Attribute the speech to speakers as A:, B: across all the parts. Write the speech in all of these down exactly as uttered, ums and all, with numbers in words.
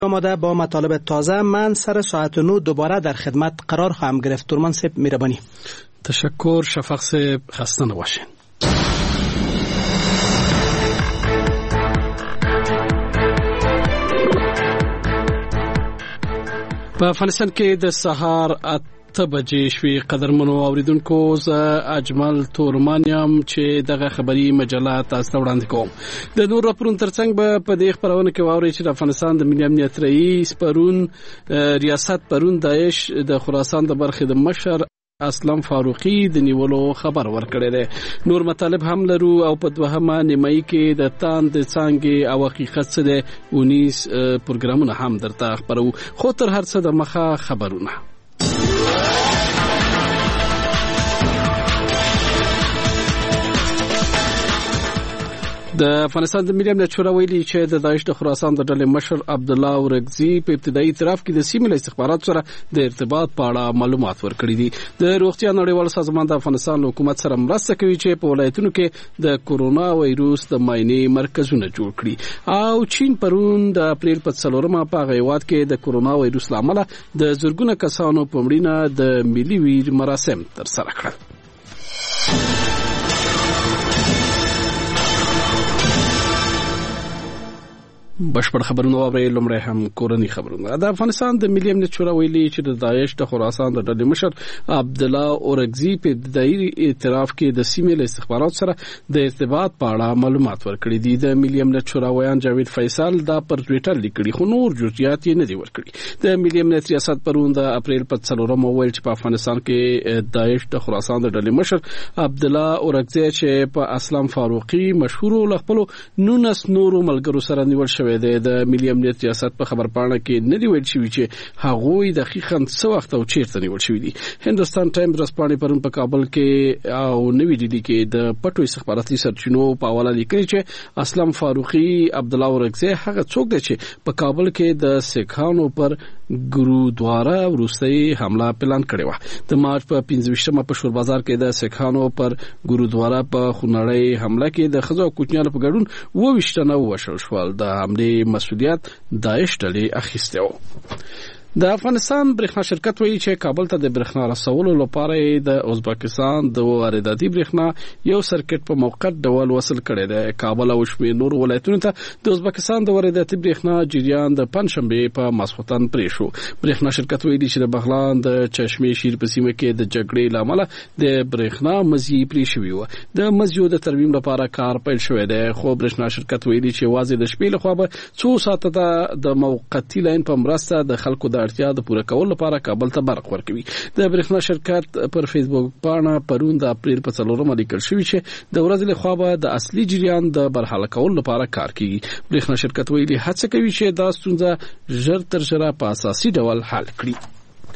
A: آماده با مطالب تازه. من سر ساعت نو دوباره در خدمت قرار خواهم گرفت. تورمان صاحب مهربانی.
B: تشکر. شفق صاحب خسته نباشین. په افغانستان کې د سهار اته بجې شوې. قدرمنو اوریدونکو، زه اجمل تورمان یم چې دغه خبري مجله تاسو ته وړاندې کوم. د نور راپورونو ترڅنګ به په دې خبرونه کې واورئ چې د افغانستان د ملي امنیت رئیس پرون ریاست پرون داعش د خراسان د برخې د مشر اسلم فاروقی د نیولو خبر ورکړی دی. نور مطالب هم لرو او په دوهمه نیمایي کې د تاند څانګې او حقیقت څه دی اونیس پروګرامونه هم درته خبرو. خو تر هر څه د مخه خبرونه. د افغانستان د ملي امنیت شورا ویلي چې د داعش د خراسان د ډلې مشر عبدالله اورګزي په ابتدایي اعتراف کې د سیمې له استخباراتو سره د ارتباط په اړه معلومات ورکړي دي. د روغتیا نړیوال سازمان د افغانستان حکومت سره مرسته کوي چې په ولایتونو کې د کورونا وایروس د معاینې مرکزونه جوړ کړي. او چین پرون د اپریل په څلورمه په هغه هیواد کې د کورونا وایروس له امله د زرګونه کسانو په مړینه د ملي ویر مراسم ترسره کړل. بشپړ خبرونه واورئ. لومړی هم کورنی خبرونه. د افغانستان د ملي امنیت شورا ویلي چې د داعش د خراسان د ډلې مشر عبدالله اورګزي په ابتدایي اعتراف کې د سیمې له استخباراتو سره د ارتباط په اړه معلومات ورکړي دي. د ملي امنیت شورا ویان جاوید فیصل دا پر ټویټر لیکلي، خو نور جزئیات یې نه دي ورکړي. د ملي امنیت ریاست پرون د اپریل په څلورمه ویل چې په افغانستان کې داعش د خراسان د ډلې مشر عبدالله اورګزي چې په اسلم فاروقی مشهور له خپل نونس نورو ملګرو سره نیول شوی د ملي امنیت ریاست په خبر پاڼه کې نه دی ویل شوی چې هغوی دقیقاً څه وخت او چیرته نیول شوی دي. هندوستان ټایمز ورځپاڼې پرون په کابل کې او نوې ډیلي کې د پټو استخباراتي سرچینو په حواله لیکلي چې اسلم فاروقی عبدالله اورګزي هغه څوک دی چې په کابل کې د سیکهانو پر ګرودواره وروستۍ حمله پلان کړې وه. د مارچ په پنځه ویشتمه په شور بازار کې د سیکهانو پر ګرودواره په خونړۍ حمله کې د ښځو او کوچنیانو په ګډون اووه ویشت تنه ووژل شول. د حملې مسؤلیت داعش ډلې اخیستی و. د افغانستان برېښنا شرکت وایي چې کابل ته د برېښنا رسولو لپاره د ازبکستان د وارداتي برېښنا یو سرکټ په موقت ډول وصل کړی دی. کابل او شمېر نور ولایتونو ته د ازبکستان د وارداتي برېښنا جریان د پنځشنبې په ماسخوتن پرې شو. برېښنا شرکت وایي چې د بغلان د چشمې شیر په سیمه کې د جګړې له امله د برېښنا مزي پرې شوی و. د مزیو د ترمیم لپاره کار پیل شوی دی، خو برېښنا شرکت وایي چې یوازې د شپې لخوا به څو ساعته د موقتي لاین په مرسته د خلکو د اړتیا د پوره کولو لپاره کابل ته برق ورکوي. د برېښنا شرکت پر فیسبوک پاڼه پرون د اپریل په څلورمه لیکل شوی چې د ورځې لخوا به د اصلي جریان د برحاله کولو لپاره کار کوي. برېښنا شرکت ویلي هڅه کوي چې دا ستونزه ژر تر ژره په اساسي ډول حل کړي.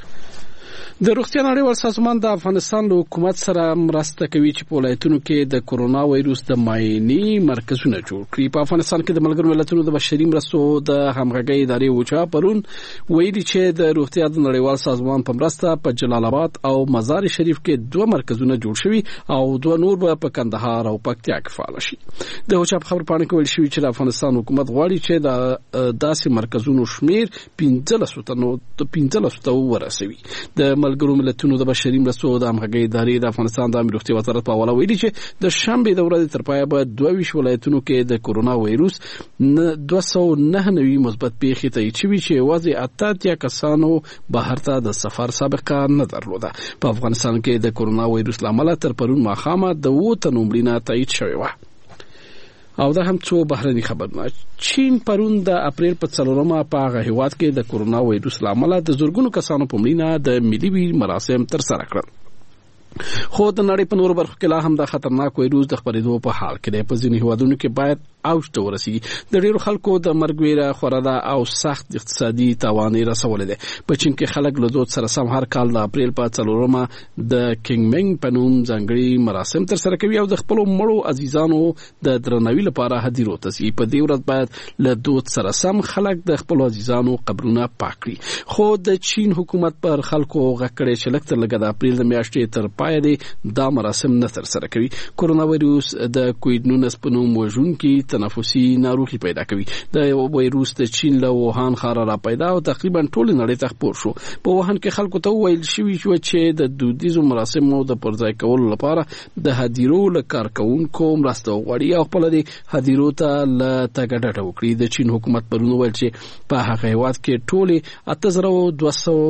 B: د روغتیا نړیوال سازمان د افغانستان له حکومت سره مرسته کوي چې په ولایتونو کې د کورونا وایروس د معاینې مرکزونه جوړ کړي. په افغانستان کې د ملګرو ملتونو د بشري مرستو د همغږۍ ادارې وچا پرون ویلي چې د روغتیا د نړیوال سازمان په مرسته په جلال آباد او مزار شریف کې دوه مرکزونه جوړ شوي او دوه نور به په کندهار او پکتیا کې فعال شي. د وچا په خبر پاڼه کې ویل شوی چې د افغانستان حکومت غواړي چې د داسې مرکزونو شمیر پنځلس تنو پنځلس ته ورسوي. د ملګرو ملتونو د بشري مرستو د همغږۍ ادارې د افغانستان د امنیت وزارت په حواله ویلي چې د شنبې د ورځې تر پایه به دوه ویشت ولایتونو کې د کورونا وایروس دوه سوه نهه نوي مثبت پیښې تایید شوي چې یوازې اته اتیا کسانو بهر ته د سفر سابقه نه درلوده. په افغانستان کې د کورونا وایروس له امله تر پرون ماښامه د اووه تنو مړینه تایید شوې وه. او دا هم څو بهرني خبرونه. چین پرون د اپریل په څلورمه په هغه هیواد کې د کورونا وایروس له امله د زرګونو کسانو په مړینه د ملي ویر مراسم ترسره کړل. خو د نړۍ په نورو برخو کې لا هم د خطرناک وایروس د خپرېدو په حال کې دی. په ځینې هیوادونو کې باید اوج ته ورسیږي. د ډیرو خلکو د مرګ ویره خوره ده او سخت اقتصادي تاوان یې رسولی دی. په چین کې خلک له دود سره سم هر کال د اپریل په څلورمه د کینګ منګ په نوم ځانګړي مراسم ترسره کوي او د خپلو مړو عزیزانو د درناوي لپاره هدیرو ته ځي. په دې ورځ باید له دود سره سم خلک د خپلو عزیزانو قبرونه پاک کړي. خو د چین حکومت پر خلکو غږ کړی چې لږ تر لږه د اپریل د میاشتې تر پای دی دا مراسم نه تر سره کوي. کورونا وایروس د کووډ نولس په نوم وژونکي تنفسي ناروغي پیدا کوي. د وایروس د چین له ووهان ښار را پیدا او تقریبا ټول نړۍ ته خپور شو. په ووهان کې خلکو ته ویل شوی شو چې د دودیزو مراسمو د پرځای کولو لپاره د هدیرو له کارکونکو مرسته وغواړي او خپل د هدیرو ته له تګ ډډه وکړي. د چین حکومت پرون ویل چې په هغه هیواد کې ټولې اته زره دوه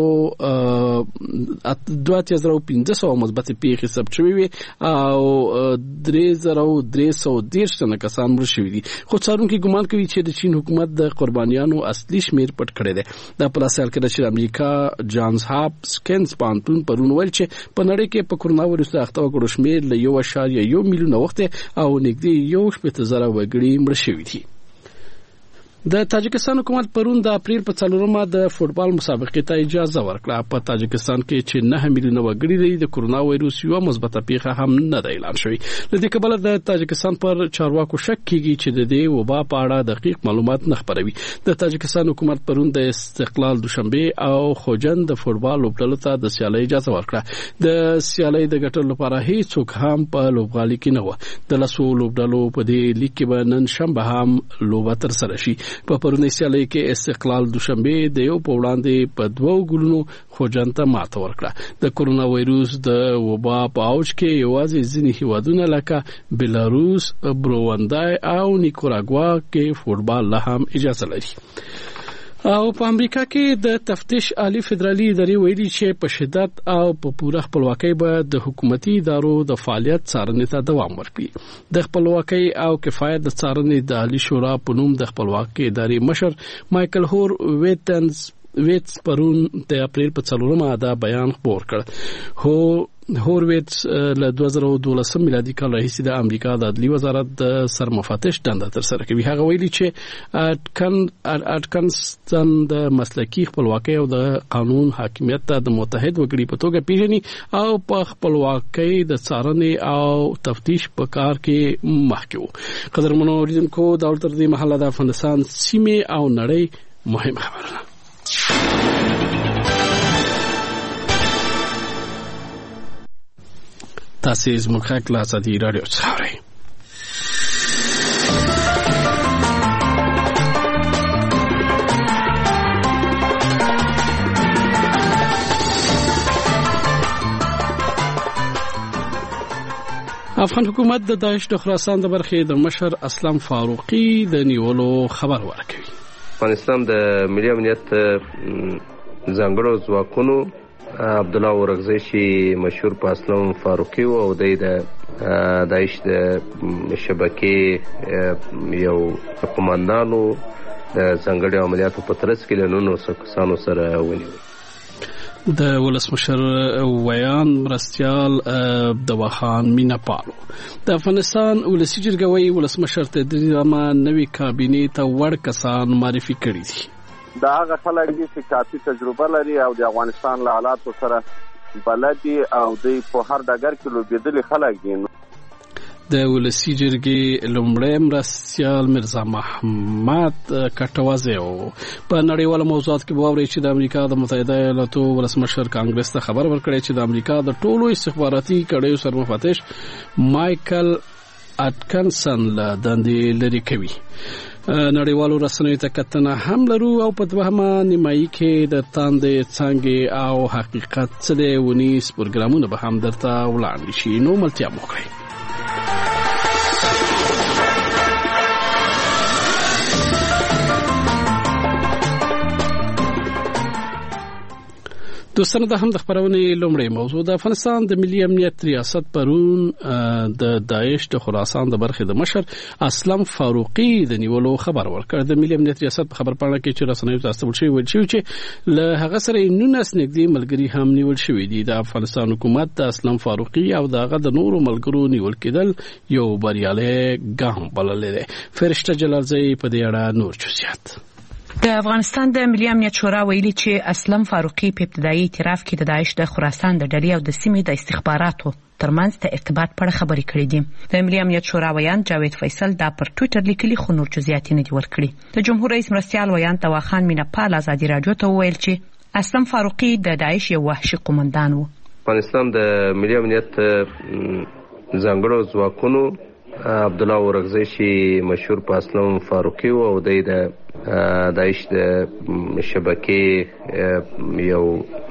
B: سوه دوه اتیا زره پنځه سوه مثبتې پیښې ثبت شوې وي او درې زره درې سوه دېرش تنه کسان مړه شوي دي. خو څارونکي ګمان کوي چې د چین حکومت د قربانیانو اصلي شمېر پټ کړی دی. دا په لاسال کې د امریکا جانز هاپکینز پوهنتون پرون ویل چې په نړۍ کې په کورونا وایروس د اخته وګړو شمېر له یو اعشاریه یو میلیونه وخت او نږدې یو شپېته زره وګړي مړه شوي دي. د تاجکستان حکومت پرون د اپریل په څلورمه د فوټبال مسابقې ته اجازه ورکړه. په تاجکستان کې چې نه میلیونه وګړي لري د کورونا وایروس یو مثبته پیښه هم نه ده اعلان شوې. له دې کبله د تاجکستان پر چارواکو شک کیږي چې د دې وبا په اړه دقیق معلومات نه خبروي. د تاجکستان حکومت پرون د استقلال دوشنبه او خوجند د فوټبال لوبډلو ته د سیالۍ اجازه ورکړه. د سیالۍ د ګټلو لپاره هیڅوک هم په لوبغالي کې نه و. د لاسو لوبډلو په دې لیګ کې به نن شنبه هم لوبه تر سره شي. په پرونی سیالۍ کې استقلال دوشنبه د یو په وړاندې په دوو ګولونو خوجند ته ماته ورکړه. د کورونا وایروس د وبا په اوج کې یوازې ځینې هیوادونه لکه بلاروس، بروندای او نیکاراګوا کې فوټبال له هم اجازه لري. او په امریکا کې د تفتیش عالی فدرالي ادارې ویلي چې په شدت او په پوره خپلواکۍ به د حکومتي ادارو د فعالیت څارنې ته دوام ورکړي. د خپلواکۍ او کفایت د څارنې د عالی شورا په نوم د خپلواکۍ ادارې مشر مایکل هور ویټنز ویټس پرون د اپریل په څلورمه دا بیان خپور کړ. هو هورویټس له دوه زره دولسم میلادي کال راهیسې د امریکا د عدلي وزارت د سرمفتش دنده ترسره کوي. هغه ویلي چې اټکن اټکنستان د مسلکي خپلواکۍ او د قانون حاکمیت ته د متحد وګړي په توګه پیژني او په خپلواکۍ د څارنې او تفتیش په کار کې مخکې وو. قدرمنو اوریدونکو دا تر دې مهاله د افغانستان سیمې او نړۍ مهم خبرونه. تاسو زموږ خاک لا ازادي رادیو څخه اورئ. افغان حکومت د داعش د خراسان د برخې د مشر اسلم فاروقي د نیولو خبر ورکوي.
C: افغانستان د ملي امنیت ځانګړو ځواکونو عبدالله اورغزی چې مشهور په اسلم فاروقي او د داعش د شبکې یو قوماندانو د ځانګړو عملیاتو په ترڅ کې له نولسو کسانو سره ونیول.
B: د ولسمشر ویان مرستیال دواخان میناپالو د افغانستان ولسی جرګه وی ولسمشر ته د نوې کابینې ته وړ کسان معرفي کړي دي.
D: دا هغه خلک دي چې کافي تجربه لري او د افغانستان له حالاتو سره بلد دي او د په هر ډګر کې لوبېدلي خلک دي.
B: د ولسی جرګې لومړی مرستیال مرزا محمد کټوازی په نړیوالو موضوعاتو کې واوري چې د امریکا د متحده ایالاتو ولسمشر کانګرس ته خبر ورکړی چې د امریکا د ټولو استخباراتي کړیو سرمفتش مایکل اټکنسن له دندې لرې کوي. نړیوالو رسنیو ته کتنه هم لرو او په دوهمه نیمایي کې د تاندې څنګه او حقیقت څه دی ونیس پروګرامونه به هم درته وړاندې شي. نو ملتیا مو کړئ. دوستانو د هم د خبرونې لومړی موضوع د افغانستان د ملي امنیت ریاست پرون د داعش د خراسان د برخې د مشر اسلم فاروقي د نیولو خبر ورکړ. د ملي امنیت ریاست په خبر پاڼه کې چې رسنیو ته استول شوی ویل شوی چې له هغه سره نونس نږدې ملګري هم نیول شوی دي. د افغانستان حکومت د اسلم فاروقي او دغه د نورو ملګرو نیول کېدل یو بریالي ګام بللی دی. فرشته جلالزی په دې اړه نور جزئیات.
E: د افغانستان د ملي امنیت شورا ویلي چې اسلم فاروقي په ابتدایي اعتراف کې د داعش د خراسان د ډلې او د سیمې د استخباراتو ترمنځ د ارتباط په اړه خبرې کړې دي. د ملي امنیت شورا ویان جاوید فیصل دا پر ټوئیټر لیکلي خو نور جزئیات نه دي ورکړي. د جمهور رئیس مرستیال ویان دواخان میناپال ازادي رادیو ته ویل چې اسلم فاروقي د داعش یو وحشي قومندان و.
C: افغانستان د ملي امنیت ځانګړو ځواکونو عبدالله اورکزی چې مشهور په اسلم فاروقي و او دی د داعش د شبکې یو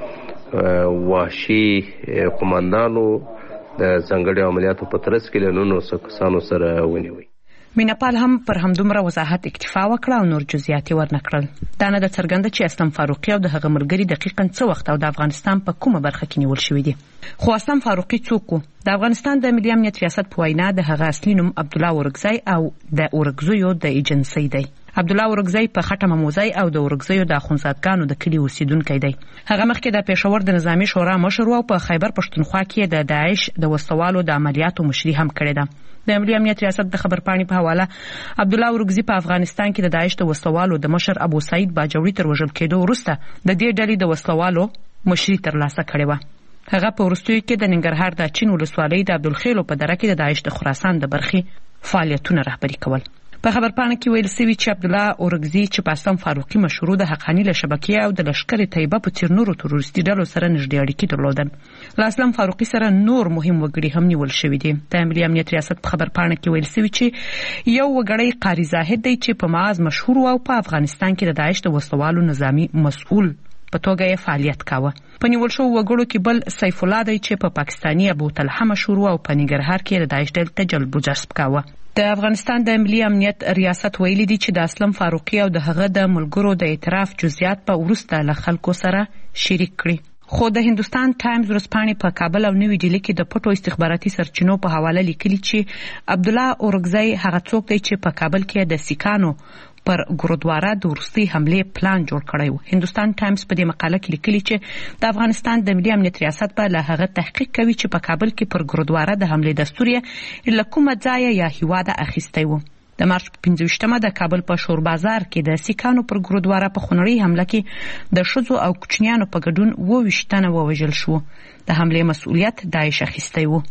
C: وحشي قماندانو د ځانګړي عملیاتو په ترڅ کې له نولسو کسانو سره ونیوی.
E: میناپال هم پر همدومره وضاحت اکتفا وکړه او نور جزئیات یې ورنکړل. دا نه د څرګنده چې اسلم فاروقي او د هغه ملګري دقیقاً څه وخت او د افغانستان په کومه برخه کې نیول شوي دي. خو اسلم فاروقي څوک و؟ د افغانستان د ملي امنیت ریاست په وینا د هغه اصلي نوم عبدالله اورکزی او د اورکزیو د ایجنسۍ دی. عبدالله اورکزی په خټه مموزی او د اورکزیو د اخوندزادګانو د کلي اوسیدونکی دی. هغه مخکې د پېښور د نظامي شورا مشر و او په خیبر پښتونخوا کې د داعش د وسوالو د عملیاتو مشري هم کړې ده. د ملي امنیت ریاست د خبرپاڼې په حواله عبدالله اورکزی په افغانستان کې د داعش د وسوالو د مشر ابو سعید باجوړي تر وژل کېدو وروسته د دې ډلې د وسوالو مشري ترلاسه کړې وه. هغه په وروستیو کې د ننګرهار د اچین ولسوالۍ د عبدالخیلو په دره کې د داعش د خراسان د برخې فعالیتونه رهبري کول. په خبرپاڼه کې ویل شوي چې عبدالله اورکزی چې په اسلم فاروقي مشهور د حقاني له شبکې او د لښکر طیبه په څیر نورو تروریستي ډلو سره نږدې اړیکې درلودل. له اسلم فاروقي سره نور مهم وګړي هم نیول شوي دي. د ملي امنیت ریاست په خبرپاڼه کې ویل شوي چې یو وګړی قاری زاهد دی چې په معاذ مشهور او په افغانستان کې د داعش د وسوالو نظامی مسؤل په توګه یې فعالیت کاوه. په نیول شو وګړو کې بل سیف الله دی چې په پاکستاني ابو طلحه مشهور او په ننګرهار کې د داعش ډلې ته جلب و جذب کاوه. د افغانستان د ملي امنیت ریاست ویلي دي چې د اسلم فاروقي او د هغه د ملګرو د اعتراف جزئیات په وروسته له خلکو سره شریک کړي. خو د هندوستان ټایمز ورځپاڼې په کابل او نوي ډیلي کې د پټو استخباراتي سرچینو په حواله لیکلي چې عبدالله اورکزی هغه څوک دی چې په کابل کې د سیکانو پر ګورودواره د وروستي حملې پلان جوړ کړی و. هندوستان ټایمز په دې مقاله کې لیکلي چې د افغانستان د ملي امنیت ریاست به له هغه تحقیق کوي چې په کابل کې پر ګورودواره د حملې دستور یې له کومه ځایه یا هیواده اخیستی و. د مارچ په پنځه ویشتمه د کابل په شور بازار کې د سیکانو پر ګورودواره په خونړۍ حمله کې د ښځو او کوچنیانو په ګډون اووه ویشت تنه ووژل شو. د حملې مسؤلیت داعش اخیستی و.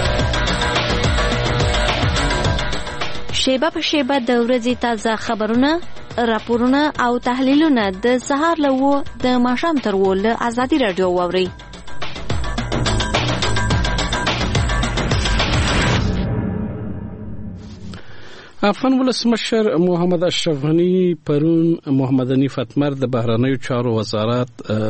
F: شیبه په شیبه د ورځې تازه خبرونه، راپورونه او تحلیلونه د سهار له وو د ماښام تر وو له ازادي راډیو واورئ.
B: افغان ولسمشر محمد اشرف غنی پرون محمد حنیف اتمر د بهرنیو چارو وزارت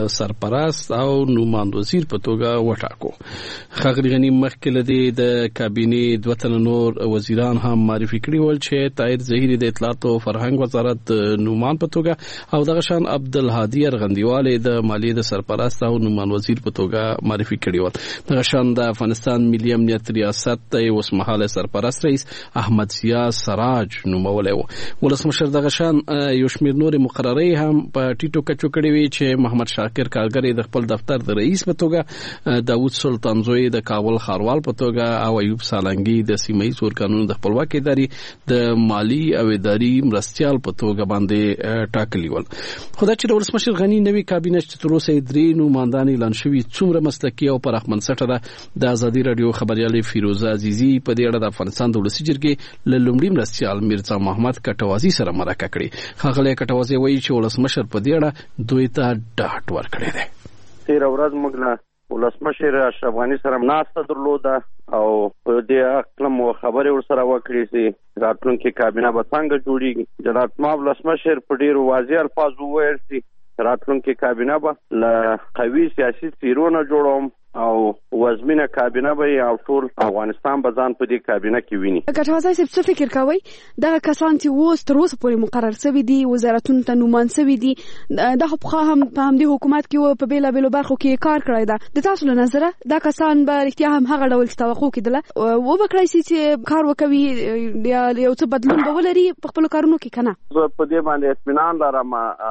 B: سرپرست او نوماند وزیر په توګه وټاکو. ښاغلي غنی مخکې له دې د کابینې دوه تنه نور وزیران هم معرفي کړي ول چې طاهر ظهیري د اطلاعات او فرهنګ وزارت نوماند په توګه او دغه شان عبدالهادي ارغندیواله د مالیې د سرپرست او نوماند وزیر په توګه معرفي کړي ول. دغه شان د افغانستان ملي امنیت ریاست د اوسمهاله سرپرست رئیس احمد ضیاء سراج نومولای و. ولسمشر دغه شان یو شمېر نور مقررې هم په ټیټو کچو کړې وي چې محمد شاکر کارګر د خپل دفتر د رئیس په توګه، داوود سلطانزوی د کابل ښاروال په توګه او ایوب سالنګي د سیمه ییز ورکانونو د خپلواکۍ ادارې د مالی او اداري مرستیال په توګه باندې ټاکلي ول. خدای چې د ولسمشر غنی نوی کابینه چې تر اوسه درې نوماندان اعلان شوي څومره مسلکي او پراخمنسټه ده. د ازادي رادیو خبريالې فیروزه عزیزی په دې اړه د افغانستان د ولسی جرګې له لومړي مرستیال میرزا محمد کټوازی سره مرکه کړې. ښاغلی کټوازی وایي چې ولسمشر په دې اړه دوی ته ډاډ ورکړی دی.
D: تېره ورځ موږ له ولسمشر اشرف غني سره ناسته درلوده او په دې اړه مو خبرې ورسره وکړې چې راتلونکې کابینه به څنګه جوړیږي. جناب ما ولسمشر په ډېرو واضح الفاظو وویل چې راتلونکې کابینه به له قوي سیاسي څیرو نه جوړوم او وزمینه کابینه به او ټول افغانستان به ځان په دې کابینه کې ویني.
G: کټوازی صاحب څه فکر کوي دا کسان چې اوس تر اوسه پورې مقرر شوي دي، وزارتونو ته نومان شوي دي، دا خو پخوا هم په همدې حکومت کې په بېلابېلو برخو کې کار کړی ده. د تاسو له نظره دا کسان به رښتیا هم هغه ډول چې توقع کېدله وبه کړی شي چې کار وکوي یا یو څه بدلون به ولري په خپلو کارونو کې که نه؟ زه
D: په دې باندې اطمینان لرم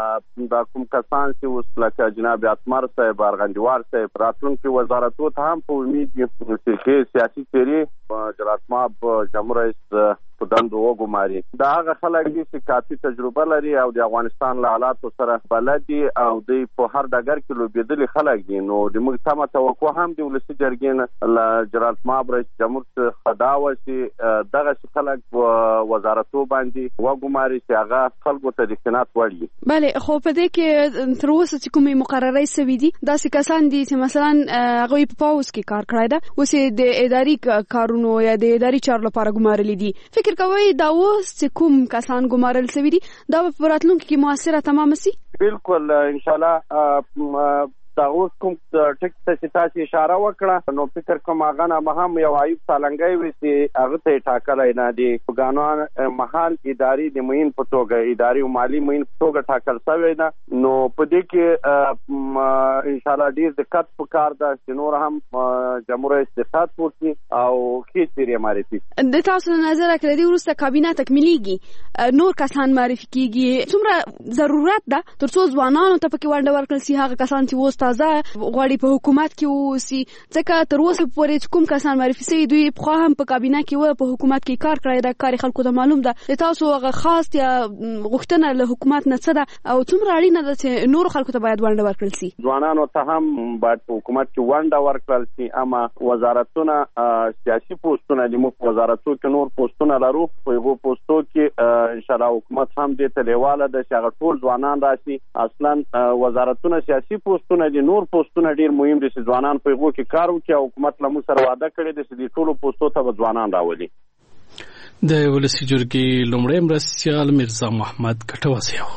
D: دا کوم کسان چې اوس لکه جناب اتمر صاحب، ارغندیوال صاحب راتلونکي وزارتو ته هم په امید دي چې سیاسي څیرې جلال ماب جمهور رئیس په دندو وګماري. دا هغه خلک دي چې کافي تجربه لري او د افغانستان له حالاتو سره بلد دي او دوی په هر ډګر کې لوبېدلي خلک دي. نو د موږ تمه توقع هم د ولسي جرګې نه له جنرال ماب رئیس جمهور څخه دا وه چې دغه خلک په وزارتو باندې وګماري چې هغه خلکو ته د قناعت وړ وي.
G: بله، خو په دې کې تر اوسه چې کومې مقررې سوي دي داسې کسان دي چې مثلا هغوی په پاوز کې کار کړی ده، اوس یې د اداري کارونو یا د اداري چارو لپاره ګمارلي دي. فکر کوئ دا اوس چې کوم کسان ګمارل سوي دي دا به په راتلونکي کې مؤثره تمام سي؟
D: بالکل انشاءالله. دا اوس کوم ټک ته چې تاسو اشاره وکړه نو فکر کوم هغه نه مهم یو عیب سالنګي وي چې هغه ته ټاکلای نه دي. قانون محل اداري د مین په توګه اداري او مالی مین په توګه ټاکل شوی ده. نو په دې کې ان شاء الله ډیر دقت وکړ دا چې نور هم جمهوریت استفاد وکړي او کې چیرې معرفي.
G: د تاسو نظر کړی دی ورسته کابینه تکمیلېږي نور کسان معرفي کیږي، څومره ضرورت ده ترڅو ځوانانو ته پکې ونډه ورکړل شي هغه کسان چې وس تازه غواړي په حکومت کې ووسي؟ ځکه تر اوسه پورې کوم کسان معرفي شوي دوی پخوا هم په کابینه کې وو، په حکومت کې کار کړی ده، کار خلکو ته معلوم ده. د تاسو هغه خاص یا غوښتنه له حکومت نه څه ده او څومره اړینه ده چې نور خلکو ته باید ونډه ورکړل شي؟
D: ځوانانو ته هم باید په حکومت کې ونډه ورکړل شي. اما وزارتونه سیاسي پوسټونه دي، موږ وزارتونو کې نور پوسټونه لرو، په هغو پوسټو کې ان شاء الله حکومت هم دې ته لیواله ده چې هغه ټول ځوانان راشي. اصلا وزارتونه سیاسي پوسټونه دي، نور پوسټونه ډیر مهم دي چې ځوانان په هغو کې کار وکړي او حکومت له موږ سره وعده کړې ده چې د ټولو پوسټو ته به ځوانان راولي.
B: د ولسي جرګې لومړی مرستیال میرزا محمد کټوازی و.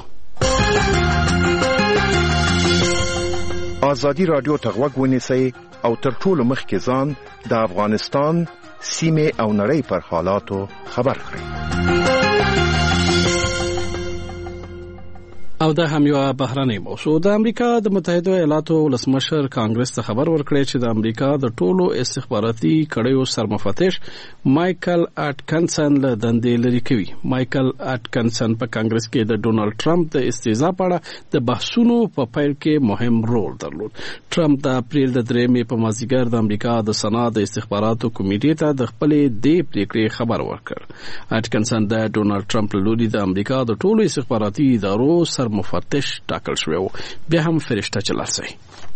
H: ازادي رادیو ته غوږ ونیسئ او تر ټولو مخکې ځان د افغانستان سیمې او نړۍ پر حالاتو خبر کړئ.
B: او دا هم یو بهرنۍ موضوع. د امریکا د متحده ایالاتو ولسمشر کانګرس ته خبر ورکړی چې د امریکا د ټولو استخباراتي کړیو سرمفتش مایکل اټکنسن له دندې لري کوي. مایکل اټکنسن په کانګرس کې د ډونالد ټرمپ د استعزا په اړه د بحثونو په پیل کې مهم رول درلود. ټرمپ د اپریل د درېمې په مازیګر د امریکا د سنا د استخباراتو کمیټې ته د خپلې دې پریکړې خبر ورکړ. اټکنسن د ډونالد ټرمپ له لوري د امریکا د ټولو استخباراتي ادارو مفتش ټاکل شوی و، بیا هم فرشته چلارسي.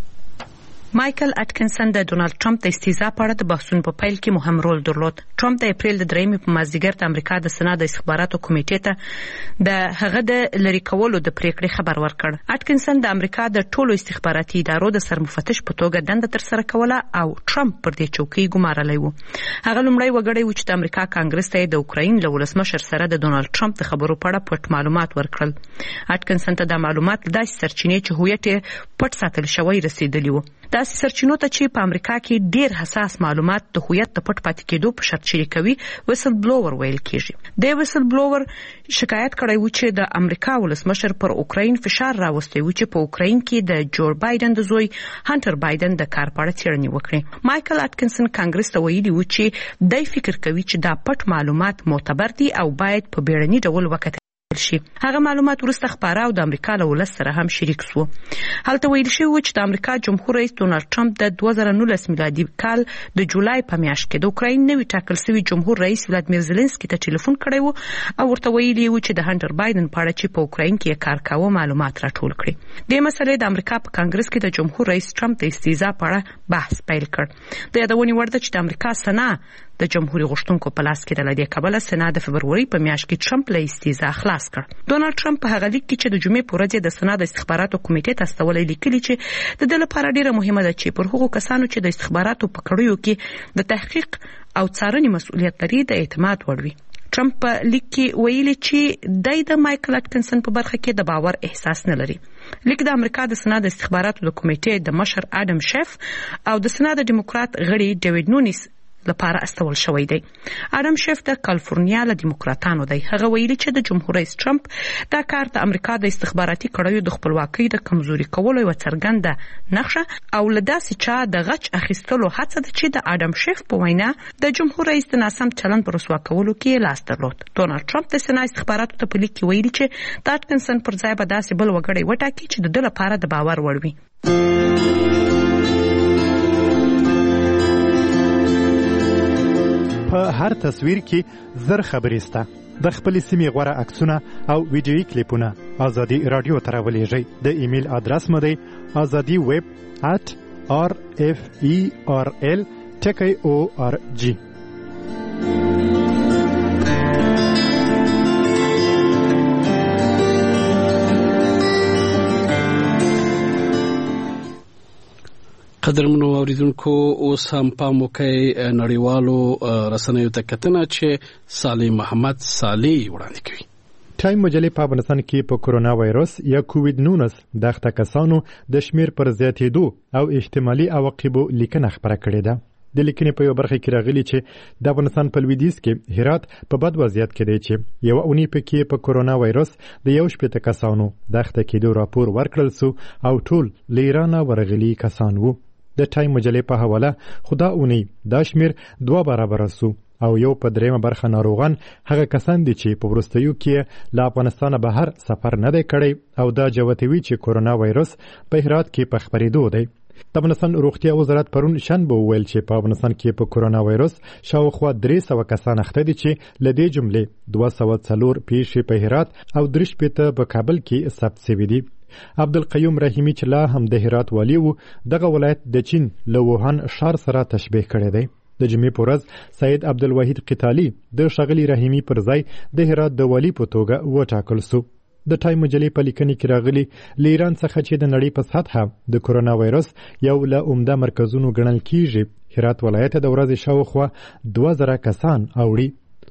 E: مایکل اټکنسن د ډونالد ټرمپ د استعزا په اړه د بحثونو په پیل کې مهم رول درلود. ټرمپ د اپریل د درېمې په مازیګر د امریکا د سنا د استخباراتو کمیټې ته د هغه د لری کولو د پریکړې خبر ورکړ. اټکنسن د امریکا د ټولو استخباراتي ادارو د سرمفتش په توګه دنده تر سره کوله او ټرمپ پر دې چوکۍ ګمارلی و. هغه لومړی وګړی و چې د امریکا کانګرس ته د اوکراین له ولسمشر سره د ډونالد ټرمپ د خبرو په اړه پټ معلومات ورکړل. اټکنسن ته د معلومات داسې سرچینې چې هویت یې پټ ساتل شوی رسیدلی و. داسې سرچینو ته چې په امریکا کې ډیر حساس معلومات د هویت د پټ پاتې کېدو په شرط شریکوي ویسل بلوور ویل کېږي. د ویسل بلوور شکایت کړی و چې د امریکا ولسمشر پر اوکراین فشار راوستی و چې په اوکراین کې د جور بایدن د زوی هانټر بایدن د کار په اړه څېړنې وکړي. مایکل اټکنسن کانګرس ته ویلي و چې دای فکر کوي چې دا پټ معلومات معتبر دي او باید په بیړني ډول وکتل شي. هغه معلومات وروسته خبره او د امریکا له ولس سره هم شریک شو. هلته ویل شوی و چې د امریکا جمهور رئیس ډونالد ټرمپ د دوه زره نولس میلادي کال د جولای په میاشت کې د اوکراین نوی ټاکل شوی جمهور رئیس ولادیمیر زيلنسکي ته ټلیفون کړی و او ورته ویلي و چې د هانټر بایدن په اړه چې په اوکراین کې کار کاوه معلومات راټول کړي. د مسلې د امریکا په کانګرس کې د جمهور رئیس ټرمپ د استعزا په اړه بحث پیل کړ. د یادونې وړ ده چې د امریکا سنا د جمهوریت غوښتونکو په لاس کې د لدې کابل سنا د فبروري په میاشت کې ټرمپ له استعزا خلاص کړ. ډونالد ټرمپ په هغه لیک کې چې د جمعې په ورځ د سنا د استخباراتو کمیټې ته استولې لیکلي چې د دې لپاره ډیره مهمه ده چې پر هغو کسانو چې د استخباراتو په کړیو کې د تحقیق او څارنې مسؤلیت لري د اعتماد وړ وي. ټرمپ په لیک کې ویلي چې دای د مایکل اټکنسن په برخه کې د باور احساس نه لري. لیک د امریکا د سنا د استخباراتو د کمیټې د مشر اډم شیف او د سنا د ډیموکرات غړي ډیوډ نونیس لپاره استول شوی دی. اډم شیف د کالیفورنیا له ډیموکراتانو دی. هغه ویلي چې د جمهور رئیس ټرمپ دا کار د امریکا د استخباراتي کړیو د خپلواکۍ د کمزوري کولو یو څرګنده نقشه او له داسې چا د غچ اخیستلو هڅه ده چې د اډم شیف په وینا د جمهور رئیس د ناسم چلند پر رسوا کولو کې لاس درلود. ډونالد ټرمپ د سنا استخباراتو ته په لیک کې ویلي چې د اټکنسن پر ځای به داسې بل وګړی وټاکي چې د ده لپاره د باور وړ وي.
I: په هر تصویر کې زر خبرې سته. د خپلې سیمې غوره عکسونه او ویډیویي کلیپونه ازادي راډیو ته راولېږئ. د ایمیل ادرس مو دی ازادي ویب ات آر اف ای آر ال ټکی او آر جی.
B: قدرمنو اوریدونکو اوس هم پام وکړئ نړیوالو رسنیو ته کتنه چې صالح محمد صالح وړاندې کوي.
I: ټایم مجلې په افغانستان کې په کورونا وایرس یا کووډ نولس د اخته کسانو د شمیر پر زیاتېدو او احتمالي عواقبو لیکنه خپره کړې ده. د لیکنې په یو برخه کې راغلي چې د افغانستان په لویدیځ کې هرات په بد وضعیت کې دی چې یوه اونۍ پکې په کورونا وایرس د یو شپېته کسانو د اخته کېدو راپور ورکړل سو او ټول له ایرانه ورغلي کسان وو. د ټایم مجلې په حواله خدا اونۍ دا شمیر دوه برابره سو او یو په دریمه برخه ناروغان هغه کسان دي چې په وروستیو کې له افغانستانه بهر سفر نه دی کړی او دا جوتوي چې کورونا وایرس په هرات کې په خپرېدو دی. د افغانستان روغتیا وزارت پرون شنبه وویل چې په افغانستان کې په کورونا وایرس شاوخوا درې سوه کسان اخته دي چې له دې جملې دوه سوه څلور پیښې په هرات او درې شپېته په کابل کې ثبت شوي دي. عبدالقیوم رحیمي چې لا هم د هرات والی و دغه ولایت د چین له ووهان ښار سره تشبیه کړی دی. د جمعې په ورځ سید عبدالواحد قتالي د ښاغلي رحیمي پر ځای د هرات د والي په توګه وټاکل سو. د ټایم مجلې په لیکنې کې راغلي له ایران څخه چې د نړۍ په سطحه د کورونا وایرس یو له عمده مرکزونو ګڼل کیږي هرات ولایت د ورځې شاوخوا دوه زره کسان اوړي.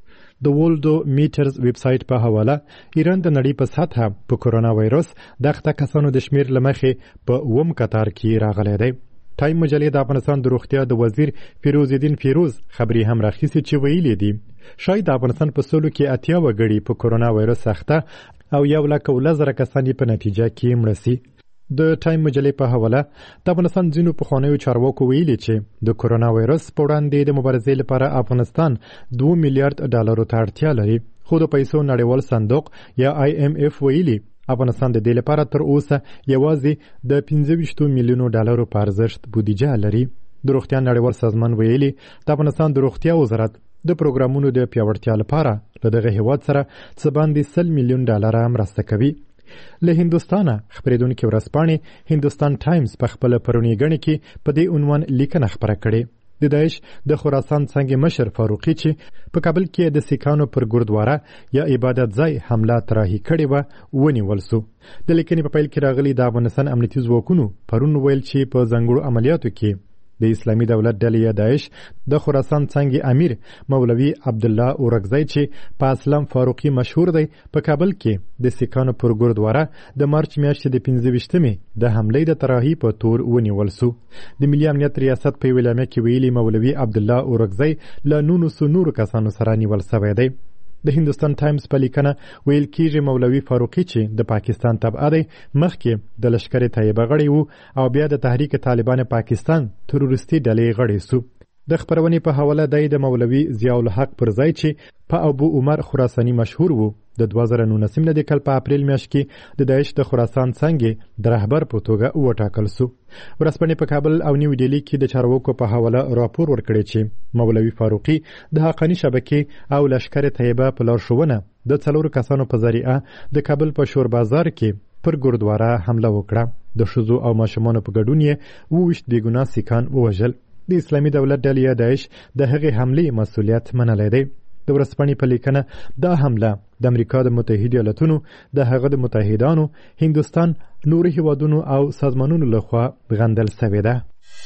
I: د وولډو میټرز ویب سایټ په حواله ایران د نړۍ په سطحه په کورونا وایرس د اخته کسانو د شمیر له مخې په اووم قطار کې راغلی دی. ټایم مجلې د افغانستان د روغتیا د وزیر فیروز الدین فیروز خبري هم راخیستې چې ویلي دي شاید د افغانستان په سلو کې اتیا وګړي په کورونا وایرس اخته او یو لک ولس زره کسان په نتیجه کې مړه سي. د ټایم مجلې په حواله د افغانستان ځینو پخوانیو چارواکو ویلي چې د کورونا وایرس په وړاندې د مبارزې لپاره افغانستان دوه میلیارډ ډالرو ته اړتیا لري خو د پیسو نړیوال صندوق یا آی ایم اف ویلي افغانستان د دې لپاره تر اوسه یوازې د پنځه ویشت میلیونو ډالرو په ارزښت بودیجه لري. د روغتیا نړیوال سازمان ویلي د افغانستان د روغتیا وزارت د پروګرامونو د پیاوړتیا لپاره له دغه هیواد سره څه باندې سل میلیون ډالر مرسته کوي. له هندوستانه خبرېدونکې ورځپاڼې هندوستان ټایمز په خپله پرونۍ ګڼې کې په دې عنوان لیکنه خپره کړې. د داعش د خراسان څنګه مشر فاروقي چې په کابل کې د سیکانو پر ګردواره یا عبادت ځای حمله طراحي کړې وه ونیول سو. د لیکنې په پیل کې راغلي د افغانستان امنیتي ځواکونو پرون ویل چې په ځانګړو عملیاتو کې د اسلامي دولت ډلې یا داعش د خراسان څنګه امیر مولوي عبدالله اورکزی چې په اسلام فاروقي مشهور دی په کابل کې د سیکانو پر ګردواره د مارچ میاشتې د پنځه ویشتمې د حملې د طراحي په تور ونیول سو. د ملي امنیت ریاست په یوه اعلامیه کې ویلي مولوي عبدالله اورکزی له نولسو نورو کسانو سره نیول سوی دی. د هندوستان ټایمز په لیکنه ویل کېږي مولوي فاروقي چې د پاکستان تبعه دی مخکې د لشکر طیبه غړی وو او بیا د تحریک طالبان پاکستان تروریستي ډلې غړی سو. د خبرونې په حواله دی د مولوي ضیاء الحق پر ځای چې په ابو عمر خراساني مشهور وو د دوه زره نولسم د کال په اپریل میاشت کې د داعش د خراسان څنګه د رهبر په توګه وټاکل سو. ورځپاڼې په کابل او نیو ډیلی کې د چارواکو په حواله راپور ورکړی چې مولوي فاروقي د حقاني شبکې او لشکر طیبه په لارښوونه د څلورو کسانو په ذریعه د کابل په شور بازار کې پر ګردواره حمله وکړه. د ښځو او ماشومانو په ګډون یې اووه ویشت بې ګناه سیکان ووژل. د اسلامي دولت ډلې داعش د هغې حملې مسؤلیت منلی دی. د ورځپاڼې په لیکنه دا حمله د امریکا د متحده ایالتونو د هغه د متحدانو هندوستان نورو هیوادونو او سازمانونو لخوا غندل شوې ده.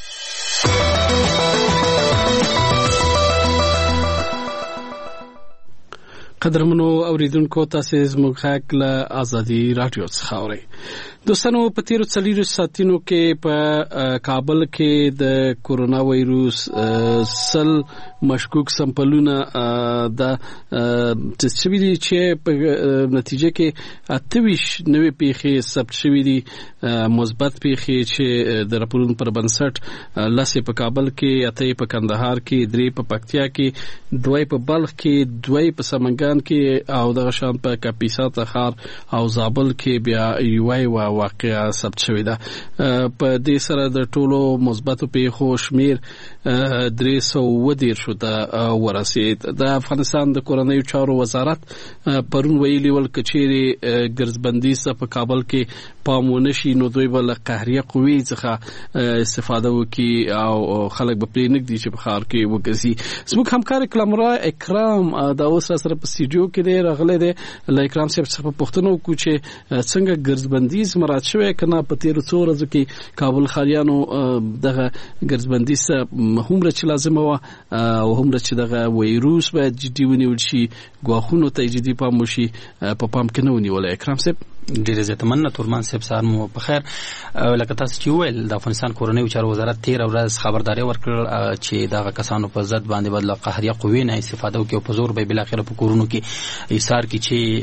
B: قدرمنو اوریدونکو تاسو زموږ غږ له ازادي رادیو څخه اورئ. دوستانو په تیرو څلورو ساعتونو کې په کابل کې د کورونا وایروس سل مشکوک سمپلونه د ټیسټ شوي دي چې په نتیجه کې اته ویشت نوې پیښې ثبت شوي دي مثبت پیښې چې د راپورونو پر بنسټ لسې په کابل کې اته په کندهار کې درې په پکتیا کې دوه په بلخ کې دوه په سمنګان کې او دغه شان په کاپیسا تخار او زابل کې بیا یو وای وا واقعا ثبت شوې ده. په دې سره د ټولو مثبتو پیښو شمیر درې سوه دېرش ته ورسید. د افغانستان د کورنیو چارو وزارت پرون ویلي ول کچېرې ګرځبندي څخه په کابل کې پام ونشي نو دوی به له قهریه قوې څخه استفاده وکړي او خلک به پرې نږدي چې په ښار کې وګرځي. زموږ همکار کلمرا اکرام دا اوس سره په سټوډیو کې دی راغلی دی. له اکرام صاحب څخه پوښتنه وکړو چې څنګه ګرځبندي مراعات شوی کنه په تیرو څو ورځو کې کابل ښاریانو دغه ګرځبندي هومره چې لازمه وه او هومره چې دغه ویروس باید جدي ونیول شي ګواښونو ته جدي پام وشي په پام کې نه ونیولی. اکرام صاحب
J: ډېر زیات مننه تورمان صاحب سهار مو په خیر. لکه تاسو چې وویل د افغانستان کورنیو چارو وزارت تېره ورځ خبرداری ورکړل چې دغه کسانو په ضد باندې باید له قهریه قوې نه استفاده وکړي او په زور به بالاخره په کورونو کې ایثار کړي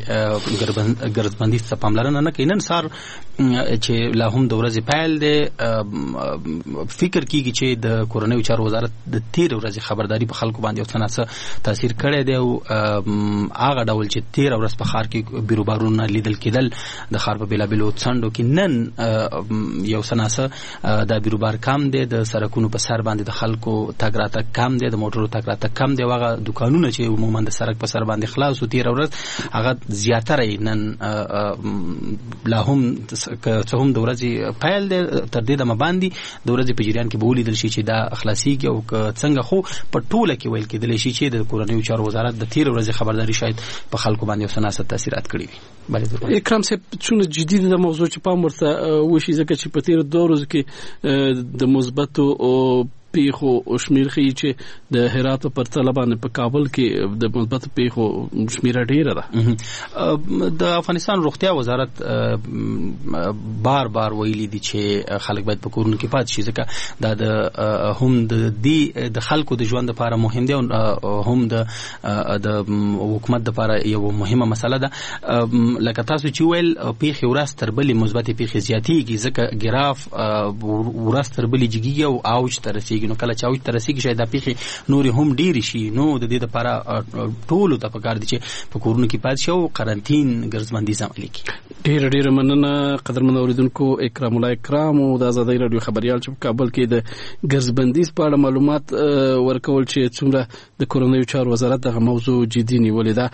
J: چې ګرځبندي ته پاملرنه نه کوي. نن سهار چې لا هم د ورځې پیل دی فکر کېږي چې د کورنیو چارو وزارت د تېرې ورځې خبرداری په خلکو باندې یو څه ناڅه تاثیر کړی دی او هغه ډول چې تېره ورځ په ښار کې بیروبارونه لیدل کېدل د ښار په بېلابېلو څنډو کې نن یو څه ناڅه دا بیروبار کم دی، د سړکونو په سر باندې د خلکو تګ راتګ کم دی، د موټرو تګ راتګ کم دی او هغه دوکانونه چې عموما د سړک په سر باندې خلاص و تېره ورځ هغه زیاتره نن لا هم که څه هم د ورځې پیل دی تر دې دمه باندې د ورځې په جریان کې به ولیدل شي چې دا خلاصېږي او که څنګه خو په ټوله کې ویل کېدلی شي چې د کورنیو چارو وزارت د تېرې ورځې خبرداری شاید په خلکو باندې یو څه ناڅه تاثیرات کړي وي.
B: اکرام صاحب څونه جدي د موضوع چې پام ورته وشي ځکه چې په تېرو دوه ورځو کې د مثبتو پیښو او شمیر ښیي چې د هرات په پرتله باندې په کابل کې د مثبتو پیښو شمیره ډیره ده.
J: د افغانستان روغتیا وزارت بار بار ویلي دي چې خلک باید په کورونو کې پاتې شي ځکه دا د هم د دې د خلکو د ژوند لپاره مهم دی او هم د د حکومت لپاره یو مهمه مسله ده. لکه تاسو چې ویل پیښې ورځ تر بلې مثبتې پیښې زیاتېږي ځکه ګراف ورځ تر بلې جګېږي او اوج ته رسېږي. نو کله چې اوج ته رسېږي شاید دا پیښې نورې هم ډېرې شي. نو د دې دپاره ټولو ته پکار دي چې په کورونو کې پاتې شي او قرنطین ګرځبندیز عملي کړي.
B: ډېره ډېره مننه قدرمن اورېدونکو. اکرام الله اکرام او د ازادۍ راډیو خبریال چې په کابل کې د ګرځبندیز په اړه معلومات ورکول چې څومره د کورنیو چارو وزارت دغه موضوع جدي نیولې ده.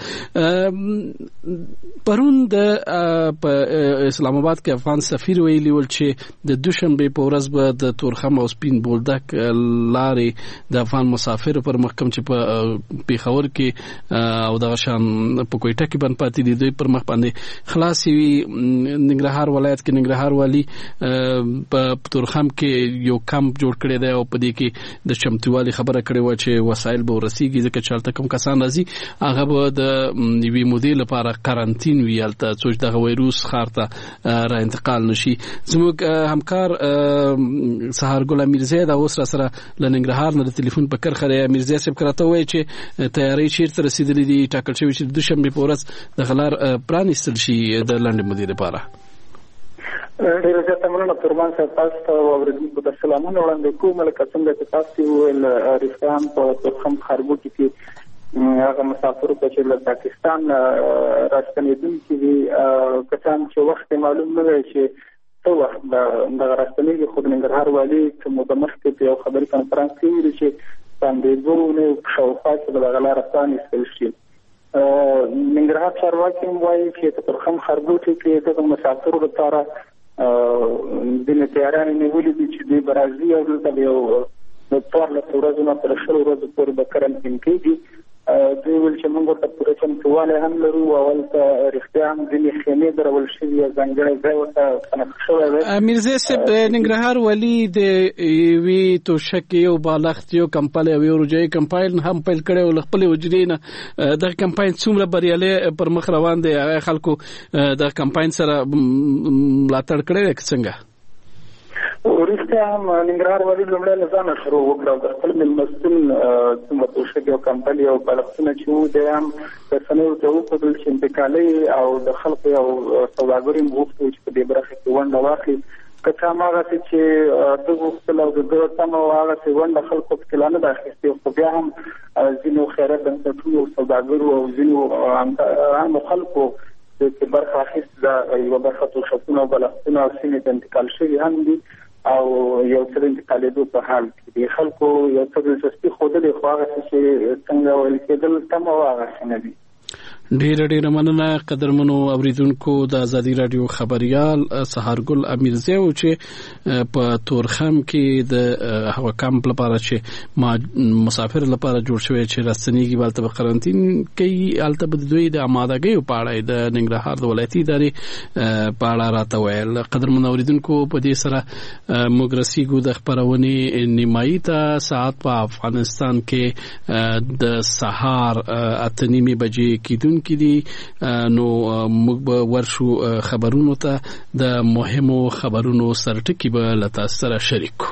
B: پرون د په اسلام آباد کې افغان سفیر ویلي ول چې د دوشنبې په ورځ به د تورخم او سپین بولدک لارې د افغان مسافرو پر محکم چې په پیښور کې او دغه شان په کوټه کې باندې پاتې دي دوی پر مخ باندې خلاص وي. ننګرهار ولایت کې ننګرهار والی په تورخم کې یو کمپ جوړ کړی دی او په دې کې د چمتووالي خبره کړې و چې وسایل به ورسیږي ځکه چې هلته کوم کسان راځي هغه به د یوې مودې لپاره قرنطین وي هلته څو چې دغه ویروس ښار ته را انتقال نشي. زموږ همکار سهارګل امیرزی دا اوس را سره له ننګرهار نه د تلیفون په کرښه دی. امیرزی صاحب راته وایي چې تیاری چیرته رسېدلې دي ټاکل شوي چې د دوشنبې په ورځ دغه لار پرانیستل شي د لنډې مودې لپاره.
K: ډېره زیاته مننه تورمان صاحب. تاسو ته اورېدونکو ته سلامونه وړاندې کوم. لکه څنګه چې تاسو وویل رښتیا هم په تورخم ښارګوټي کې هغه مسافرو ته چې له پاکستان راستنېدونکي دي کسان چې وخت معلوم نه دی چې څه وخت دغه راستنېږي خو د ننګرهار والي چې مو د مخکې په یو خبري کنفرانس کې ویلي چې په همدې دوه اونیو شاوخوا کې به دغه لاره پرانیستل شي. ننګرهار چارواکي هم وایي چې په تورخم ښارګوټي کې دغه مسافرو لپاره ځینې تیارانې نیولې دي چې دوی به راځي او دلته به یو د څوارلسو ورځو نه تر شلو ورځو پورې به قرنطین کېږي. دوی ویل چې موږ ورته پوره چمتووالی هم لرو او هلته رښتیا هم ځینې خیمې درول شوي یا ځانګړی ځای ورته تنظیم شوی دی.
B: میرزا صاحب ننګرهار والي د یوې توشکې یو بالښت یو کمپل او یو روجایي کمپاین هم پیل کړی او له خپلې حجرې نه دغه کمپاین څومره بریالی پر مخ روان دی هغه خلکو دغه کمپاین سره ملاتړ کړی دی که څنګه؟
K: وروسته هم ننګرهار والي لومړی له ځانه شروع وکړه او د خپل مېلمستون څومره توشکې او کمپلې او بالښتونه چې وو دی هم رسنیو ته وښودل چې انتقالي او د خلکو او سوداګرو یې غوښتل چې په دې برخه کې ونډه واخلي. که څه هماغسې چې ده غوښتل او د ده تمه وه هغسې ونډه خلکو پکې لا نه ده اخیستې خو بیا هم ځینو خیرات بنسټونو او سوداګرو او ځینو عامو خلکو چې برخه اخیست د یو برخه توشکونه او بلښتونه او سیمې ته انتقال شوي هم دي او یو څه د انتقالېدو په حال کې دي. خلکو یو څه دلچسپي ښودلې خو هغه چې څنګه ویل کېدل تمه وه هغسې نه دي.
B: ډیره ډیره مننه قدرمنو اوریدونکو. د ازادي رادیو خبريال سهارګل امیرزی او چې په تورخم کې د هوا کمپ لپاره چې ما مسافر لپاره جوړ شوی چې راستنیږي بالته په قرنټین کې الته بد دوی د آمادګۍ په اړه د ننګرهار د ولایتي ادارې په اړه راته ویل. قدرمنو اوریدونکو په دې سره موږ رسیدو د خبرونې نیمایي ته. ساعت په افغانستان کې د سهار اته نیمې بجې کېدون کې دي. نو موږ به ورشو خبرونو ته. د مهمو خبرونو سرټکی به لتا سره شریکو.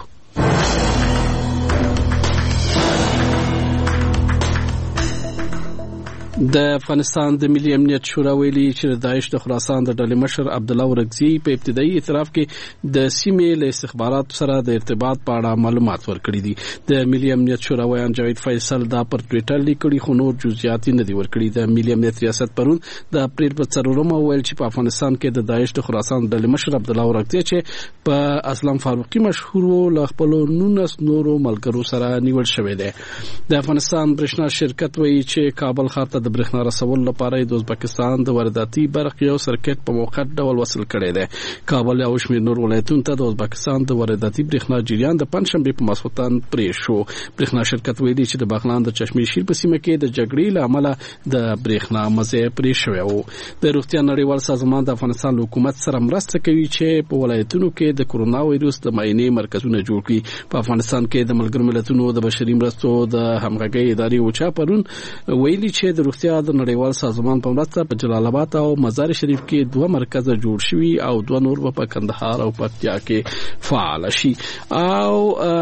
B: د افغانستان د ملي امنیت شورا ویلي چې داعش د خراسان د ډلې مشر عبدالله اورکزي په ابتدایي اعتراف کې د سیمې له استخباراتو سره د ارتباط په اړه معلومات ورکړي دي. د ملي امنیت شورا ویان جاوید فیصل دا پر ټوئیټر لیکلي خو نور جزئیات نه دي ورکړي. د ملي امنیت ریاست پرون د اپریل په څلورمه ویل چې په افغانستان کې د داعش د خراسان د ډلې مشر عبدالله اورکزي چې په اسلام فاروقي مشهور له خپل نونس نورو ملګرو سره نیول شوی دی. د افغانستان برښنا شرکت وایي چې کابل ښار ته د برښنا رسول لپاره د ازبکستان د وارداتي برق یو سرکټ په موقت ډول وصل کړی دی. کابل او شمیر نور ولایتونو ته د ازبکستان د وارداتي برښنا جریان د پنځشنبه په ماسخوتن پرې شو. برښنا شرکت ویلي چې د بغلان د چشمې شیر په سیمه کې د جګړې له امله د برښنا مزه پرې شوی وو. د روغتیا نړیوال سازمان د افغانستان حکومت سره مرسته کوي چې په ولایتونو کې د کورونا وایروس د معاینې مرکزونه جوړ کړي. په افغانستان کې د ملګرو ملتونو د بشري مرستو د همغږۍ ادارې وچا پرون ویلي چې د روغتیا د نړیوال سازمان په مرسته په جلال آباد او مزار شریف کې دوه مرکز جوړ شوي او دوه نور په کندهار او پکتیا کې فعال شي. او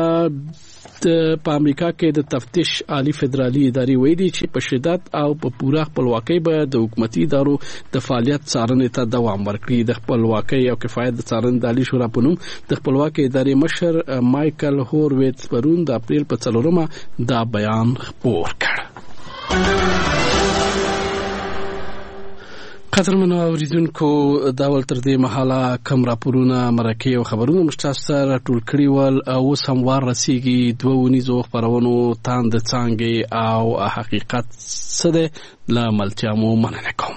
B: په امریکا کې د تفتیش عالی فدرالي ادارې ویلي چې په شدت او په پوره خپلواکۍ به د حکومتي ادارو د فعالیت څارنې ته دوام ورکړي. د خپلواکۍ او کفایت د څارنې د عالی شورا په نوم د خپلواکۍ ادارې مشر مایکل هورویتس پرون د اپریل په څلورمه دا بیان خپور کړ. قدرمنو اوریدونکو دا ول تر دې مهاله کم راپورونه مرکه او خبرونه مشتاق سره ټول کړي ول او سم وار رسیږي دوه ونیزو خبرونو تاند څنګه او حقیقت څه ده لا ملتيامو مننه کوم.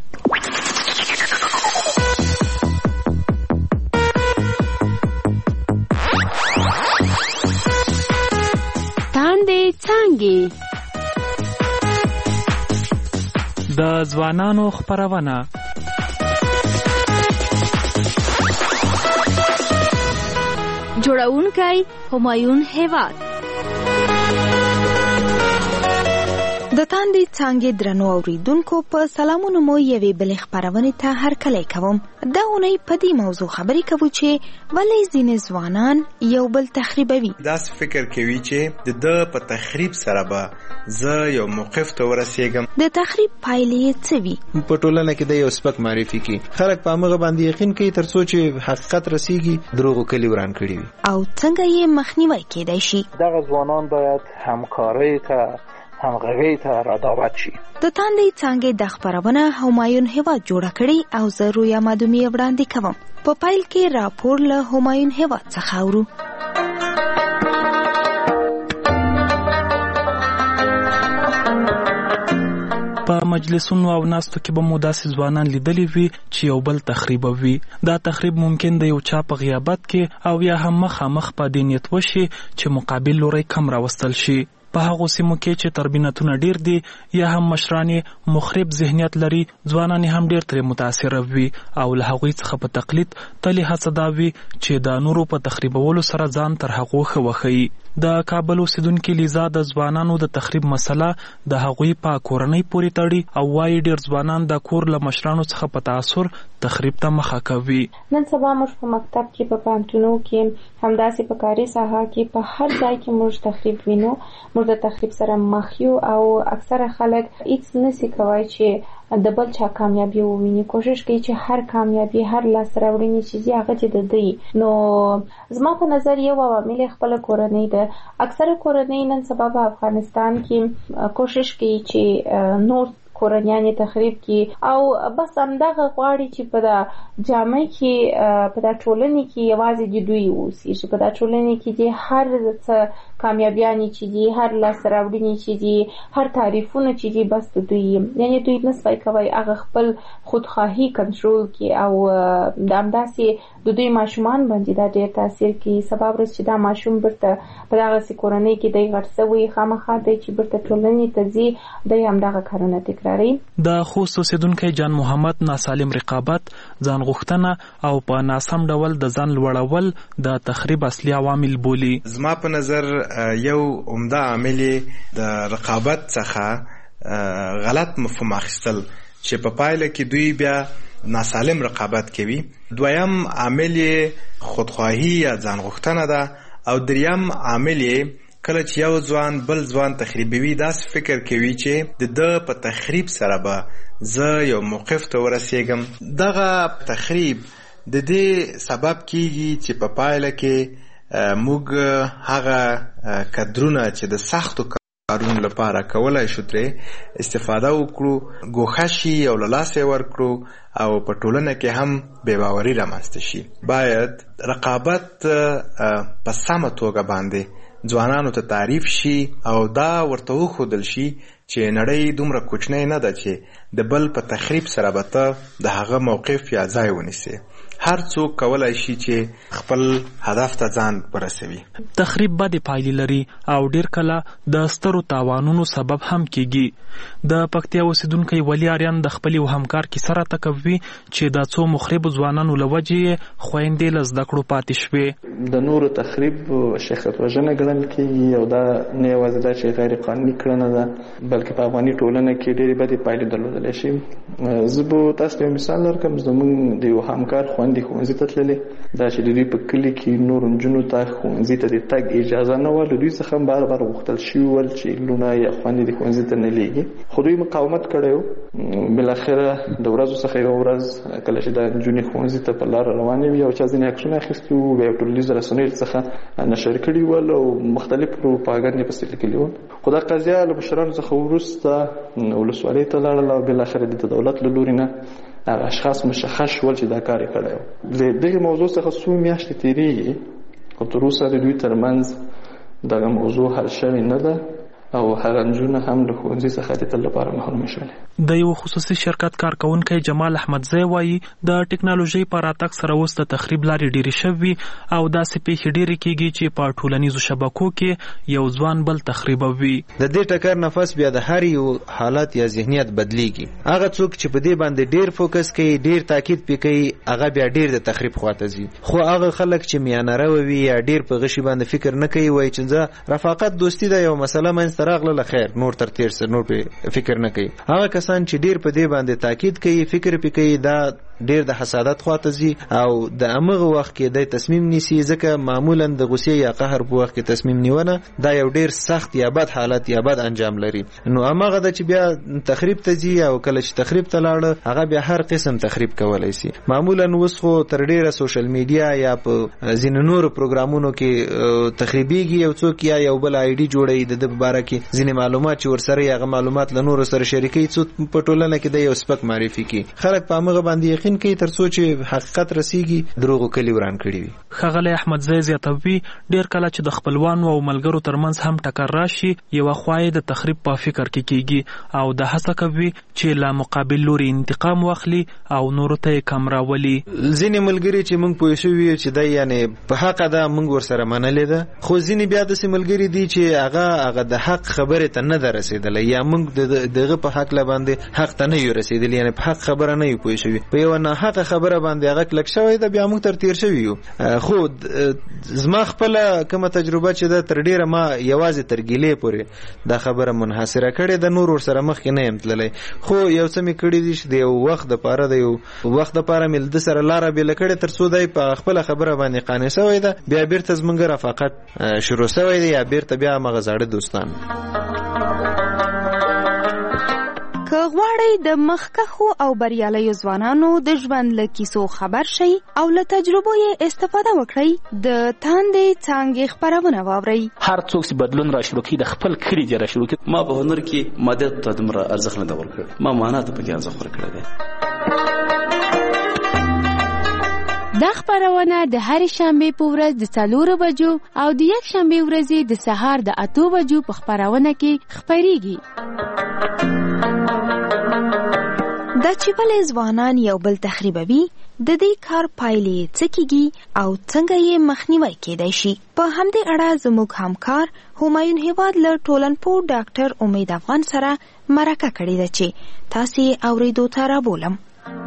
L: تاند څنګه د ځوانانو خبرونه.
F: جوړونکی همایون هیواد.
M: د تاندې څنګه درنو اوریدونکو په سلامونو مو یوې بلې خبرونه ته هرکلی کوم. دا اونۍ په دې موضوع خبرې کوو چې ولې ځینې ځوانان یو بل تخریبوي.
N: داس فکر کوي چې د په تخریب سره به زه یو موقف ته ورسېږم.
M: د تخریب پایلې څه وي؟
N: په ټولنه کې د یو سپک معرفي کې خلک په هغه باندې یقین کوي تر څو چې حقیقت رسیږي دروغ کلی وران کړی وي.
M: او څنګه یې مخنیوي کېدای شي؟
O: دغه ځوانان باید همکارۍ ته همغږۍ ته رادعوت شي.
M: د تاندې څنګه د خبرونه همایون هیواد جوړ کړي او زه رویا مادومی وړاندې کوم. په پایل کې راپور له همایون هیواد څخه اورو.
L: په مجلسونو او ناستو کې به مو داسې ځوانان لیدلی وي چې یو بل تخریبوي. دا تخریب ممکن د یو چا په غیابت کې او یا هم مخامخ په دې نیت وشي چې مقابل لوري کم راوستل شي. په هغو سیمو کې چې تربینتونه ډیر دي یا هم مشرانې مخرب ذهنیت لري ځوانان هم ډیر ترې متاثر وي او له هغوی څخه په تقلید تلې هڅه دا وي چې د نورو په تخریبولو سره ځان تر هغو ښه وښیي. د کابل اوسیدونکي لیزا د ځوانانو د تخریب مسله د هغوی په کورنۍ پورې تړي او وايي ډیر ځوانان د کور له مشرانو څخه په تاثر تخریب ته مخه کوي.
P: نن سبا موږ په مکتب کې په پانتونو کې همداسې په کاري ساحه کې په هر ځای کې موږ تخریب وینو. موږ د تخریب سره مخ یو او اکثره خلک هیڅ نشي کوي چې د بل چا کامیابی وویني. کوشش کوي چې هر کامیابی هر لاس راوړنې چې هغه چې د دی. نو زما په نظر یو عوامل خپل کورنۍ ده. اکثره کورنۍ نن سبا په افغانستان کې کوشش کوي چې نور کورنیان تخریب کی او بس همدغه غواړي چې په د جامع کې په د ټولنې کې یوازې د دوی اوسي چې په د ټولنې کې د هر څه کامیابیانی چې دي هر لاس راوړنې چې دي هر تعریفونه چې دي بس د دوی یعنی دوی نسبای کوي هغه خپل خودخواهی کنټرول کی او د همداسې د دوی ماشومان باندې دا ډېر تاثیر کوي سبب رس چې دا ماشوم برته په دغه کورنۍ کې د غړسوي خامخا د چې برته ټولنې ته ځي د همدغه کارونه تکراري
L: د خوست اوسیدونکو جان محمد ناسالم رقابت ځان غوښتنه او په ناسم ډول د ځان لوړول د تخریب اصلي عوامل بولي.
N: زما په نظر یو عمده عامل د رقابت څخه غلط مفهوم اخیستل چې په پایله کې دوی بیا ناسالم رقابت کوي. دویم عامل خودخواهی یا ځان غوښتنه ده او دریم عامل کله چې یو ځوان بل ځوان تخریبوي داسې فکر کوي چې د ده په تخریب سره به زه یو موقف ته ورسیږم. دغه تخریب د دې سبب کیږي چې په پایله کې موږ هغه کدرونه چې د سختو کارونو لپاره کولای شو ترې استفاده وکړو ګوښه شي او له لاسه ورکړو او په ټولنه کې هم بې باوري رامنځته شي. باید رقابت په سمه توګه باندې ځوانانو ته تعریف شي او دا ورته وښودل شي چې نړۍ دومره کوچنۍ نه ده چې د بل په تخریب سره به ته د هغه موقف یا ځای ونیسي. هر څوک کولای شي چې خپل هدف ته ځان ورسوي.
L: تخریب بد پایلې لري او ډیر کله د سترو تاوانونو سبب هم کیږي. د پکتیا اوسیدونکو ولی اریان د خپل یو همکار کی سره تکوي چې د څو مخرب ځوانانو لوجه خويندې لزده کړو پاتې شوې.
Q: د نور تخریب شخصیت وژنه ګڼل کیږي او دا نه یوازې دا چې غیر قانوني کړنه ده بلکې په افغاني ټولنه کې ډېرې بدې پایلې درلودلی شي. زه به تاسو ته مثال درکړم. زموږ د یو همکار خویندې ښوونځي ته تللې دا چې د دوی په کلي کې نور نجونو ته ښوونځي ته د تګ اجازه نه وه. له دوی څخه هم بار بار غوښتل شوي ول چې لونه یا خویندې د ښوونځي ته نه لیږي خو دوی مقاومت کړی و. بالاخره د ورځو څخه یوه ورځ کله چې دا نجونې ښوونځي ته په لاره روانې وي او چا ځینې عکسونه اخیستي وو بیا یې ټولنیزو رسنیو څخه نشر کړي ول او مختلف پروپاګند یې پسې لیکلي ول. خو دا قضیه له مشرانو څخه وروسته ولسوالۍ ته لاړله او بالاخره د دولت له لوري نه هغه اشخاص مشخص شول چې دا کار یې کړی و. د دغې موضوع څخه څو میاشتې تېرېږي خو تر اوسه د دوی ترمنځ دغه موضوع حل شوې نه ده او هغه نجونه هم له ښوونځي څخه د تل لپاره محرومې شولې.
L: د یو خصوصي شرکت کارکونکی جمال احمدزی وایي د ټکنالوژي په راتګ سره اوس د تخریب لارې ډېرې شوي او داسې پیښې ډېرې کېږي چې په ټولنیزو شبکو کې یو ځوان بل تخریبوي.
N: د دې ټکر نفس بیا د هر یو حالت یا ذهنیت بدلیږي. هغه څوک چې په دې باندې ډېر فوکس کوي ډېر تاکید پې کوي هغه بیا ډېر د تخریب خواته ځي. خو هغه خلک چې میانه روه وي یا ډېر په غشي باندې فکر نه کوي وایي چې زه رفاقت دوستي ده یو مسله منځته راغله خیر نور تر تیر سره نور په فکر نه کوي. هغه کسان چې ډیر په دې باندې تاکید کوي فکر پې کوي دا ډیر د حسادت خواته ځي او د امغه وخت کې د تصمیم نیسي ځکه معمولا د غصې یا قهر په وخت کې تصمیم نیونه دا یو ډیر سخت یا بد حالت یا بد انجام لري. نو امغه د چې بیا تخریب ته ځي او کله چې تخریب ته لاړ هغه بیا هر قسم تخریب کولای شي. معمولا اوس خو تر ډیره سوشل میډیا یا په ځینو نورو پروګرامونو کې تخریبيږي یو څوک یا یو بل آی ډي جوړي د باره کې ځینې معلومات چې ورسره هغه معلومات له نورو سره شریکي څو په ټولنه کې د یو سپک معرفي کی خلک په امغه باندې یقین کوي تر څو چې حقیقت رسیږي دروغ کلی وران کړی وي.
L: خغلی احمدزی زیاتوي ډیر کله چې د خپلوانو او ملګرو ترمنځ هم ټکر راشي یو خوای د تخریب په فکر کې کیږي او د هڅه کوي چې لا مقابل لوري انتقام واخلي او نور ته کم راولي.
N: ځینې ملګری چې موږ پوه شوی چې دا یعنی په حق ده موږ ورسره منلې ده خو ځینې بیا د ملګری دي چې هغه هغه د حق خبره ته نه رسیدلې یا موږ دغه په حق لا باندې حق ته نه رسیدلې یعنی په حق خبره نه پوه شوی په یو نه حق خبره باندې هغه کلک شوی دا بیا موږ تر تیر شوی یو. خو زما خپل کومه تجربه چې دا تر ډیره ما یوازې تر ګیلې پورې دا خبره منحصره کړې د نور ور سره مخ کې نه يم تللی خو یو څه می کړی دي چې د یو وخت د پاره د یو وخت د پاره مل د سره لاره بل کړې تر څو دای په خپل خبره باندې قانع شوی دا بیا بیرته زمونږ رفاقت شروع شوی دی یا بیرته بیا مغه زړه دوستان.
M: که غواړئ د مخکښو او بریالیو ځوانانو د ژوند له کیسو خبر شئ او له تجربو یې استفاده وکړئ، د تاندې څانګې خپرونه واورئ.
R: هر څوک چې بدلون را شروع کړي د خپل کلي دې را شروع کړي. ما په هنر کې مادیت ته دومره ارزښت نه دی ورکړی، ما معنا ته پکې ارزښت ورکړی دی.
S: دا خپرونه د هرې شنبې په ورځ د څلورو بجو او د یک شنبې ورځې د سهار د اتو بجو په خپرونه کې خپریږي.
M: دا چې ولې ځوانان یو بل تخریبوي، د دې کار پایلې څه کیږي او څنګه یې مخنیوی کیدای شي، په همدې اړه زموږ همکار همایون هیواد له ټولنپوه ډاکټر امید افغان سره مرکه کړې ده چې تاسې یې اورېدو ته رابولم.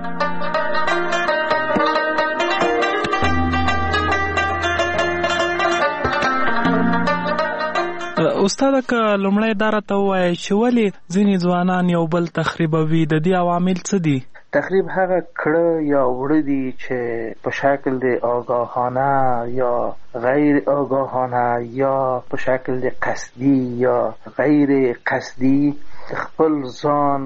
L: استاده، که لومړی دا راته ووایئ چې ولې ځینې ځوانان یو بل تخریبوي، د دې عوامل څه دي؟
O: تخریب هغه کړه یا وړه دي چې په شکل د آگاهانه یا غیر آگاهانه یا په شکل د قصدي یا غیر قصدي خپل ځان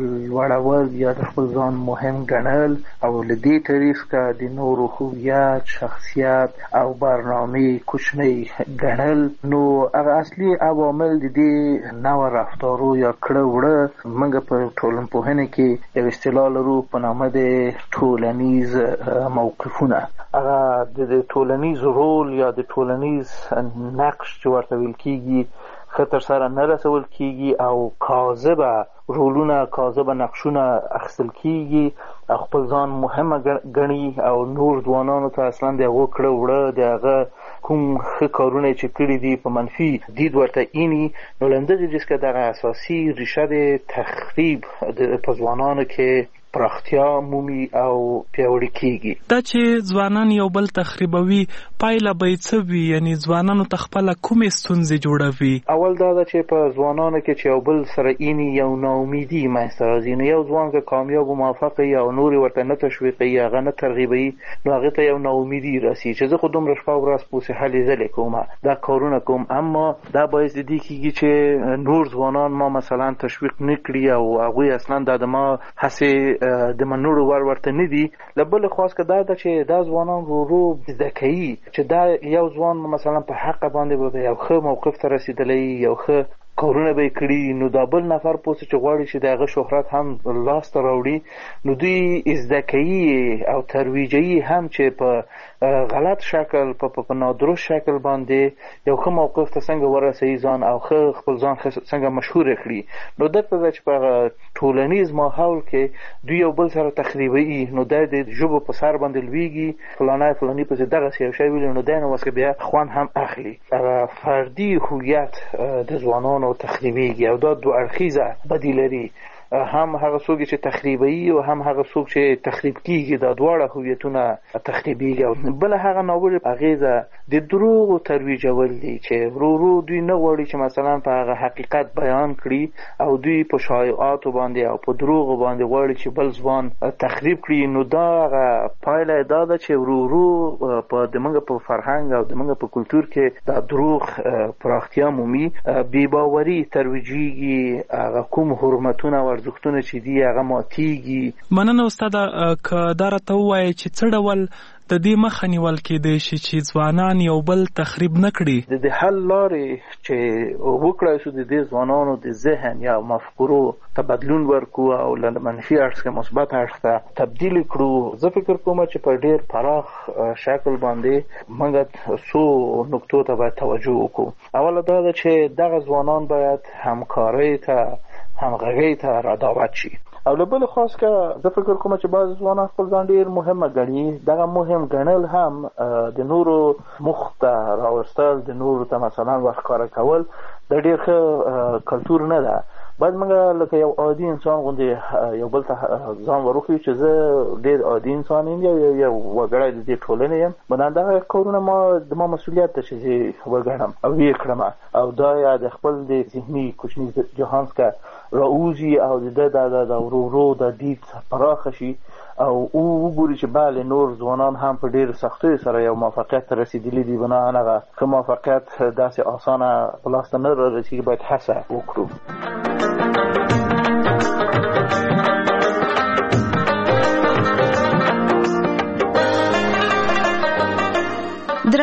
O: لوړول یا د خپل ځان مهم ګڼل او له دې طریق که د نورو هویت، شخصیت او برنامه کوچنی ګڼل، نو هغه اصلي عوامل د دې نوع رفتارو یا کړه وړه موږ په ټولنپوهنه کې یو اصطلاح لرو په نامه د ټولنیز موقفونه. هغه د ټولنیز رول یا د ټولنیز نقش چې ورته ویل کیږي ښه ترسره نه رسول کیږي او کاذبه رولونه، کاذبه نقشونه اخیستل کیږي او خپل ځان مهمه ګڼي او نور ځوانانو ته اصلا د هغو کړه وړه د هغه کوم ښه کارونه چې کړي دي په منفي دید ورته ایني. نو له همدغې جز که دغه اساسي ریشه د تخریب په ځوانانو کې پراختیا مومي او پیاوړې کیږي.
L: دا چې ځوانان یو بل تخریبوي، پایله به یې څه وي؟ یعنې ځوانانو ته خپله کومې ستونزې جوړوي؟
O: اول دا ده چې په ځوانانو کې چې یو بل سره ایني یو ناامیدي منځته راځي. نو یو ځوان که کامیاب و موفق وي او نور یې ورته نه تشویقوي، هغه نه ترغیبوي، نو هغې ته یو ناامیدي رسي چې زه خو دومره شپه ورځ پوسې هلې ځلې کوم، دا کارونه کوم، اما دا باعث د دې کېږي چې نور ځوانان ما مثلا تشویق نه کړي او هغوی اصلا دا د ما هسې د منلو وړ ورته نه دي. له بلې خوا که دا ده چې دا ځوانان ورو ورو زده کوي چې دا یو ځوان مثلا په حق باندې به یو ښه موقف ته رسېدلی، یو ښه کارونه به یې کړي، نو دا بل نفر پوسې چې غواړي چې د هغه شهرت هم لاس ته راوړي، نو دوی زده کوي او ترویجوي هم چې په غلط شکل، په نادرست شکل باندې یو ښه موقف ته څنګه ورسوي ځان او ښه خپل ځان څنګه مشهوره کړي. نو دلته ده چې په ټولنیز ماحول کې دوی یو بل سره تخریبوي، نو دا د ژبو په سر باندې لویږي، فلانی فلاني پسې دغسې یو شی ویلي، نو دی نو واسکه بیا خوند هم اخلي. هغه فردي هویت د ځوانانو تخریبیږي او دا دو اړخیزه بدي لري، هم هغه څوک چې تخریبوي او هم هغه څوک چې تخریب کیږي، دا دواړه هویتونه تخریبیږي. او بله هغه ناوړه اغیزه د دروغو ترویجول دي چې ورو ورو دوی نه غواړي چې مثلا په هغه حقیقت بیان کړي او دوی په شایعاتو باندې او په دروغو باندې غواړي چې بل ځوان تخریب کړي. نو دا هغه پایله دا ده چې ورو ورو په دمنګ په فرهنګ او دمنګ په کلتور کې دا دروغ پراختیا مومي، بې باوري ترویجیږي، هغه کوم حرمتونه ارزښتونه چې دي هغه ماتیږي.
L: مننه استاده، که دا راته ووایې چې څه ډول د دې مخه نیول کېدای شي چې ځوانان یو بل تخریب نه کړي؟
O: د دې حل لارې چې وکړای شو د دې ځوانانو د ذهن یا مفکورو ته بدلون ورکړو او له منفي اړخ څخه مثبت اړخ ته تبدیل کړو. زه فکر کوم چې په ډېر پراخ شکل باندې موږ څو نکتو ته باید توجه وکړو. اوله دا ده چې دغه ځوانان باید همکارۍ ته، همغږۍ ته را دعوت شي. او له بلې خوا که زه فکر کوم چې بعضې ځوانان خپل ځان ډېر مهمه ګڼي، دغه مهم ګڼل هم د نورو مخ ته راوستل، د نورو ته مثلا ورښکاره کول د ډېر ښه کلتور نه ده. باید موږ لکه یو عادي انسان غوندې یو بل ته ځان وروښیو چې زه ډېر عادي انسان یم، یو یو وګړی د دې ټولنې یم، بنا دغه کارونه ما د ما مسؤلیت ده چې زه وګڼم او ویې کړم، او دا یا د خپل د ذهني کوچني جهان څخه راوځي او د ده د ورو ورو د دید پراخه شي او او وګوري چې بله نور ځوانان هم په ډېرو سختیو سره یو موفقیت ته رسېدلي دي، بناهن هغه ښه موفقیت داسې اسانه په لاس ته نه رارسېږي، باید هڅه وکړو.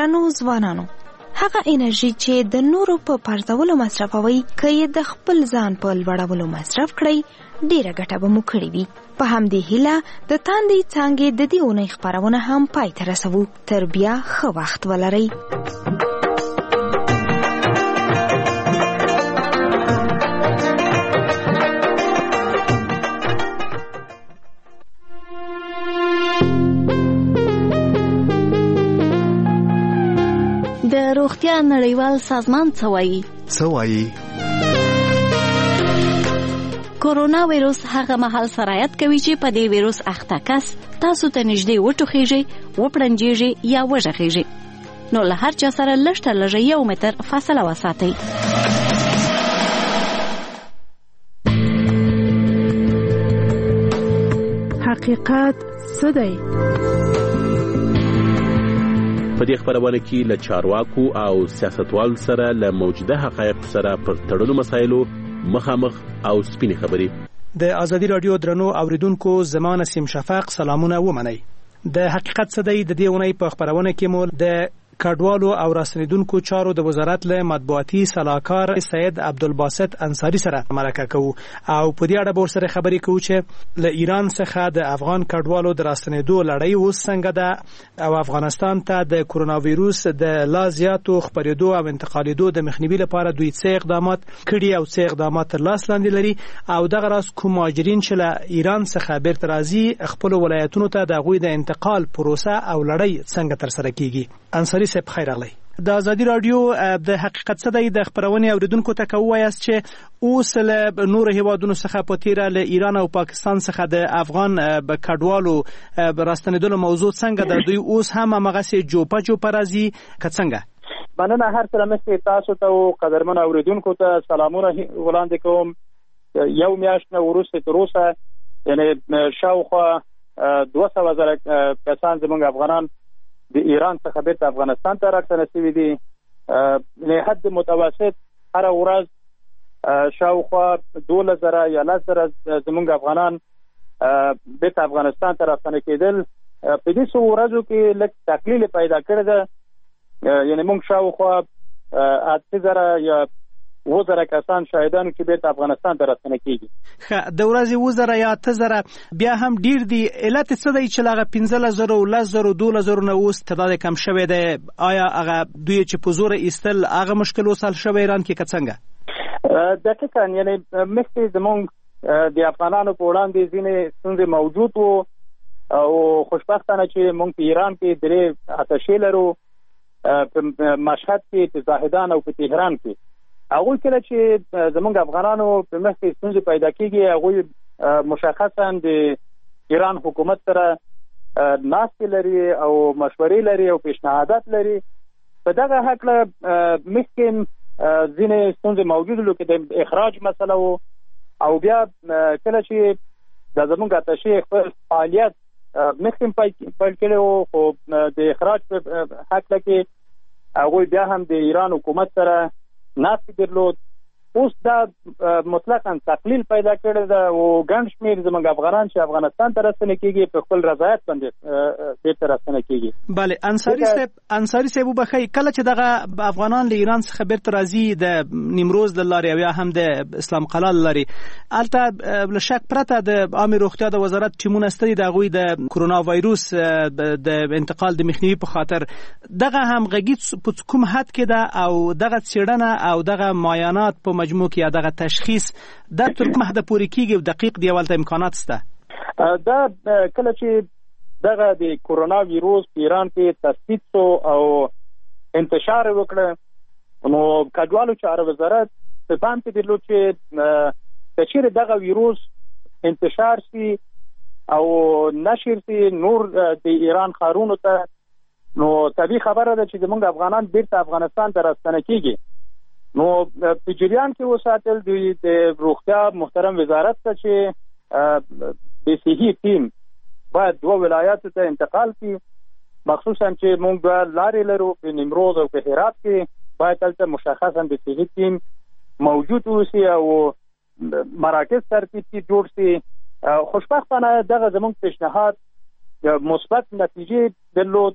M: ګرانو ځوانانو، هغه انرژي چې د نورو په پرځولو مصرفوي که یې د خپل ځان په لوړولو مصرف کړئ ډیره ګټه به مو کړې وي. په همدې هیله د تاندې څانګې د دې اونۍ خپرونه هم پای ته رسوو. تر بیا ښه وخت ولرئ.
F: د روغتیا نړیوال سازمان څه وایي؟
H: څه وایي؟
F: کورونا ویروس هغه مهال سرایت کوي چې په دې ویروس اخته کس تاسو ته نږدې وټوخیږي، وپړنجیږي یا وژغیږي. نو له هر چا سره لږ تر لږه یو متر فاصله وساتئ.
T: حقیقت څه دی؟
U: په دې خبرونه کې له چارواکو او سیاستوالو سره له موجوده حقایق سره پر تړلو مسایلو مخامخ او سپینې خبرې.
A: د ازادي رادیو درنو اوریدونکو، زما نسیم شفق سلامونه ومنئ. د حقیقت څه دی د دې اونۍ په خبرونه کې مو د کډوالو او راستنیدونکو چارو د وزارت له مطبوعاتي سلاکار سید عبدالباسط انصاری سره مرکه کوو او په دې اړه به سره خبرې کوو چې له ایران څخه د افغان کډوالو د راستنیدو لړۍ اوس څنګه ده او افغانستان ته د کورونا ویروس د لا زیاتو خپرېدو او انتقالېدو د مخنیوي لپاره دوی څه اقدامات کړي او څه اقدامات تر لاس لاندې لري او دغه راز کوم مهاجرین چې له ایران څخه بیرته راځي خپل ولایتونو ته د هغوی د انتقال پروسه او لړۍ څنګه ترسره کیږي. انصاری صاحب خیر اغلی. د ازادي رادیو د حقیقت څه دی د خبرونې اوریدونکو ته کوایاست چې اوس له نور هیوادونو څخه په تیره له ایران او پاکستان څخه د افغان کډوالو راستنیدلو موضوع څنګه ده؟ دوی اوس هم همغسې جوپه جوپه راځي که څنګه؟
K: مننه. هر څه مخکې تاسو ته او قدرمن اوریدونکو ته سلامونه وړاندې کوم. یو میاشت نه وروسته تر اوسه یعنې شاوخوا دوه سوه زره کسان زموږ افغانان د ایران څخه بیرته افغانستان ته راستنه شوي دي. له حد متوسط هره ورځ شاوخوا دولس زره یا لس زره زموږ افغانان بیرته افغانستان ته راستنه کېدل. په دې څو ورځو کې لږ تقلیل پیدا کړی ده. یعنې موږ شاوخوا اته زره یا اووه زره کسان شاهدانو چې بیرته افغانستان ته راستنه کېږي.
A: ښه، د ورځې اووه زره یا اته زره بیا هم ډېر دي. علت څه دی چې له هغه پنځلس زرو لس زرو دولس زرو نه اوس تعداد کم شوی دی؟ آیا هغه دوی چې په زوره ایستل هغه مشکل اوس حل شوی ایران کې که څنګه؟
K: دقیقاً یعنې مخکې زموږ د افغانانو په وړاندې ځینې ستونزې موجود وو او خوشبختانه چې موږ په ایران کې درې اتشې لرو، په مشهد کې، په زاهدان او په تهران کې. هغوی کله چې زموږ افغانانو په مخ کې ستونزې پیدا کېږي هغوی مشخصا د ایران حکومت سره ناستې لري او مشورې لري او پیشنهادات لري. په دغه هکله مخکې ځینې ستونزې موجود لکه د اخراج مسله و او بیا کله چې د زموږ اتشې خپل فعالیت مخکې پیل کړی و خو د اخراج په هکله کې هغوی بیا هم د ایران حکومت سره ناستې درلود. اوس دا مطلقاً تقلیل پیدا کړی ده او ګڼ شمېر زموږ افغانان چې افغانستان ته راستنه کېږي په خپل رضایت باندې بیرته راستنه کېږي.
A: بله، انصاري صاحب انصاري صاحب وبخئ، کله چې دغه افغانان له ایران څخه بیرته راځي د نیمروز له لارې او یا هم د اسلام قلعه له لارې، هلته له شک پرته د عامې روغتیا د وزارت ټیمونه سته دي د هغوی د کرونا وایروس د انتقال د مخنیوي په خاطر. دغه همغږي په کوم حد کې ده او دغه څېړنه او دغه معاینات په مجموع کې یا دغه تشخیص دا تر کومه حده پورې کېږي او دقیق دی ولته امکانات شته؟
K: دا کله چې دغه د کرونا ویروس په ایران کې تثبیت شو او انتشار وکړه نو کډوالو چارو وزارت په پام کې درلود چې که چیرې دغه ویروس انتشار شي او نشر شي نور د ایران ښارونو ته نو طبیعي خبره ده چې زموږ افغانان بیرته افغانستان ته راستنه کېږي. نو په جریان کې وساتل دوی د روغتیا محترم وزارت ته چې د صحي ټیم باید دوه ولایاتو ته انتقال کړي، مخصوصا چې موږ دوه لارې لرو په نیمروز او په هرات کې، باید هلته مشخصا د صحي ټیم موجود اوسي او مراکز ترتیب کې جوړ شي. خوشبختانه دغه زموږ پیشنهاد مثبت نتیجې درلود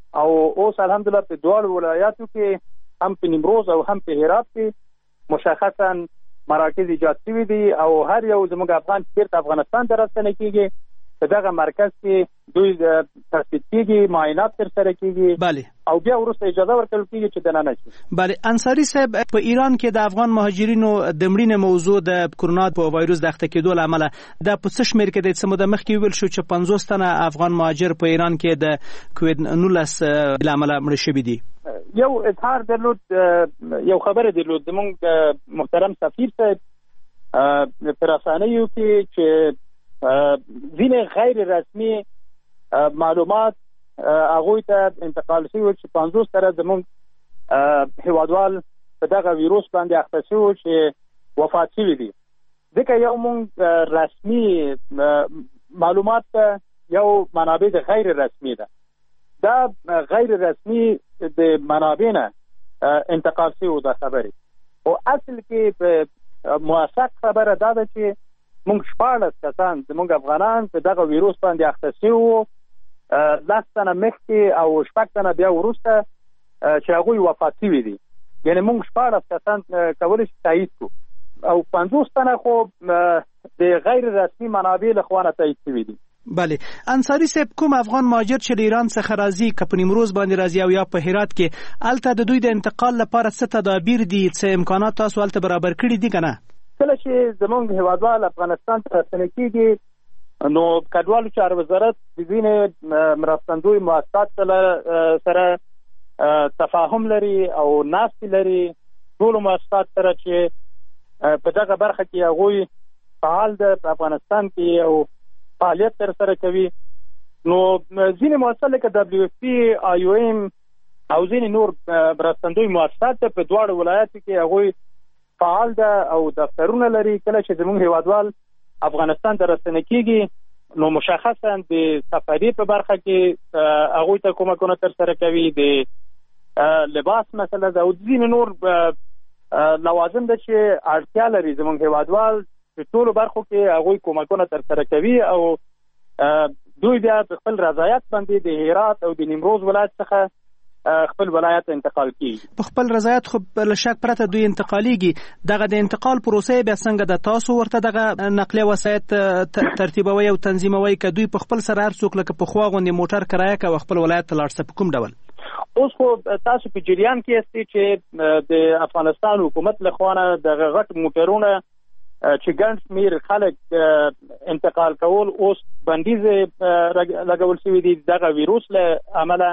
K: او اوس الحمدلله په دواړو ولایاتو کې هم په نیمروز او هم په هرات کې مشخصا مراکز ایجاد شوي دي او هر یو زموږ افغان چې بیرته افغانستان ته راستنه کیږي په دغه مرکز کې دوی تثبیت کیږي، معاینات ترسره کیږي
A: بله
K: او بیا وروسته اجازه ورکول کیږي چې دننه شي.
A: بله انصاری صاحب په ایران کې د افغان مهاجرینو د مړینې موضوع د کرونا په وایروس د اخته کېدو له امله د په څه شمېر کې د څه موده مخکې ویل شو چې پنځوس تنه افغان مهاجر په ایران کې د کووید نولس له امله مړه شوي دي.
K: یو اظهار درلود، یو خبره درلود زموږ محترم سفیر صاحب په رسنیو کې چې ځینې غیر رسمي معلومات هغوی ته انتقال شوي چې پنځوس تنه زموږ هیوادوال په دغه ویروس باندې اخته شوي چې وفات شوي دي. ځکه یو موږ رسمي معلومات ته یو منابع د غیر رسمي ده، دا غیر رسمي د منابع نه انتقال شوي ده خبرې، او اصل کې په موثق خبره دا ده چې موږ شپاړس کسان زموږ افغانان په دغه ویروس باندې اخته شوي وو، لس تنه مخکې او شپږ تنه بیا وروسته چې هغوی وفات شوي دي. یعنې موږ شپاړس کسان کولی شي تایید کړو او پنځوس تنه خو د غیر رسمي منابع له خوا نه تایید شوي دي.
A: بله انصاری صاحب کوم افغان مهاجر چې له ایران څخه راځي که په نیمروز باندې راځي او یا په هرات کې هلته د دوی د انتقال لپاره څه تدابیر دي، څه امکانات تاسو هلته برابر کړي دي که نه؟
K: کله چې زموږ هیوادوال افغانستان ته راستنه کیږي نو کډوالو چارو وزارت د ځینې مرستندوی مؤسسات سره تفاهم لري او ناستې لري ټولو مؤسسات سره چې په دغه برخه کې هغوی فعال ده په افغانستان کې او فعالیت ترسره کوي. نو ځینې مؤسسات لکه دبلیو اف پی، آی او ایم او ځینې نور مرستندوی مؤسسات په دواړو ولایاتو کې هغوی فعال ده او دفترونه لري. کله چې زموږ هیوادوال افغانستان ته راستنه کیږي نو مشخصا د سفري په برخه کې هغوی ته کومکونه ترسره کوي، د لباس مسله ده او ځینې نور لوازم ده چې اړتیا لري زموږ هیوادوال په ټولو برخو کې هغوی کومکونه ترسره کوي او دوی بیا په خپل رضایت باندې د هرات او د نیمروز ولایت څخه خپل ولایت انتقال کیږي.
A: په خپل رضایت خو له شک پرته دوی انتقالیږي. دغه د انتقال پروسه بیا څنګه د تاسو ورته دغه نقلیه وسایط ترتیبوي او تنظیموي که دوی په خپل سره هر څوک لکه پخوا غوندې موټر کرایه کوي خپل ولایت ته لاړ شه په کوم ډول؟
K: اوس خو تاسو په جریان کې یاستئ چې د افغانستان حکومت له خوا نه دغه غټ موټرونه چې ګڼ شمېر خلک انتقال کول اوس بندیز لګول شوي دي دغه ویروس له امله.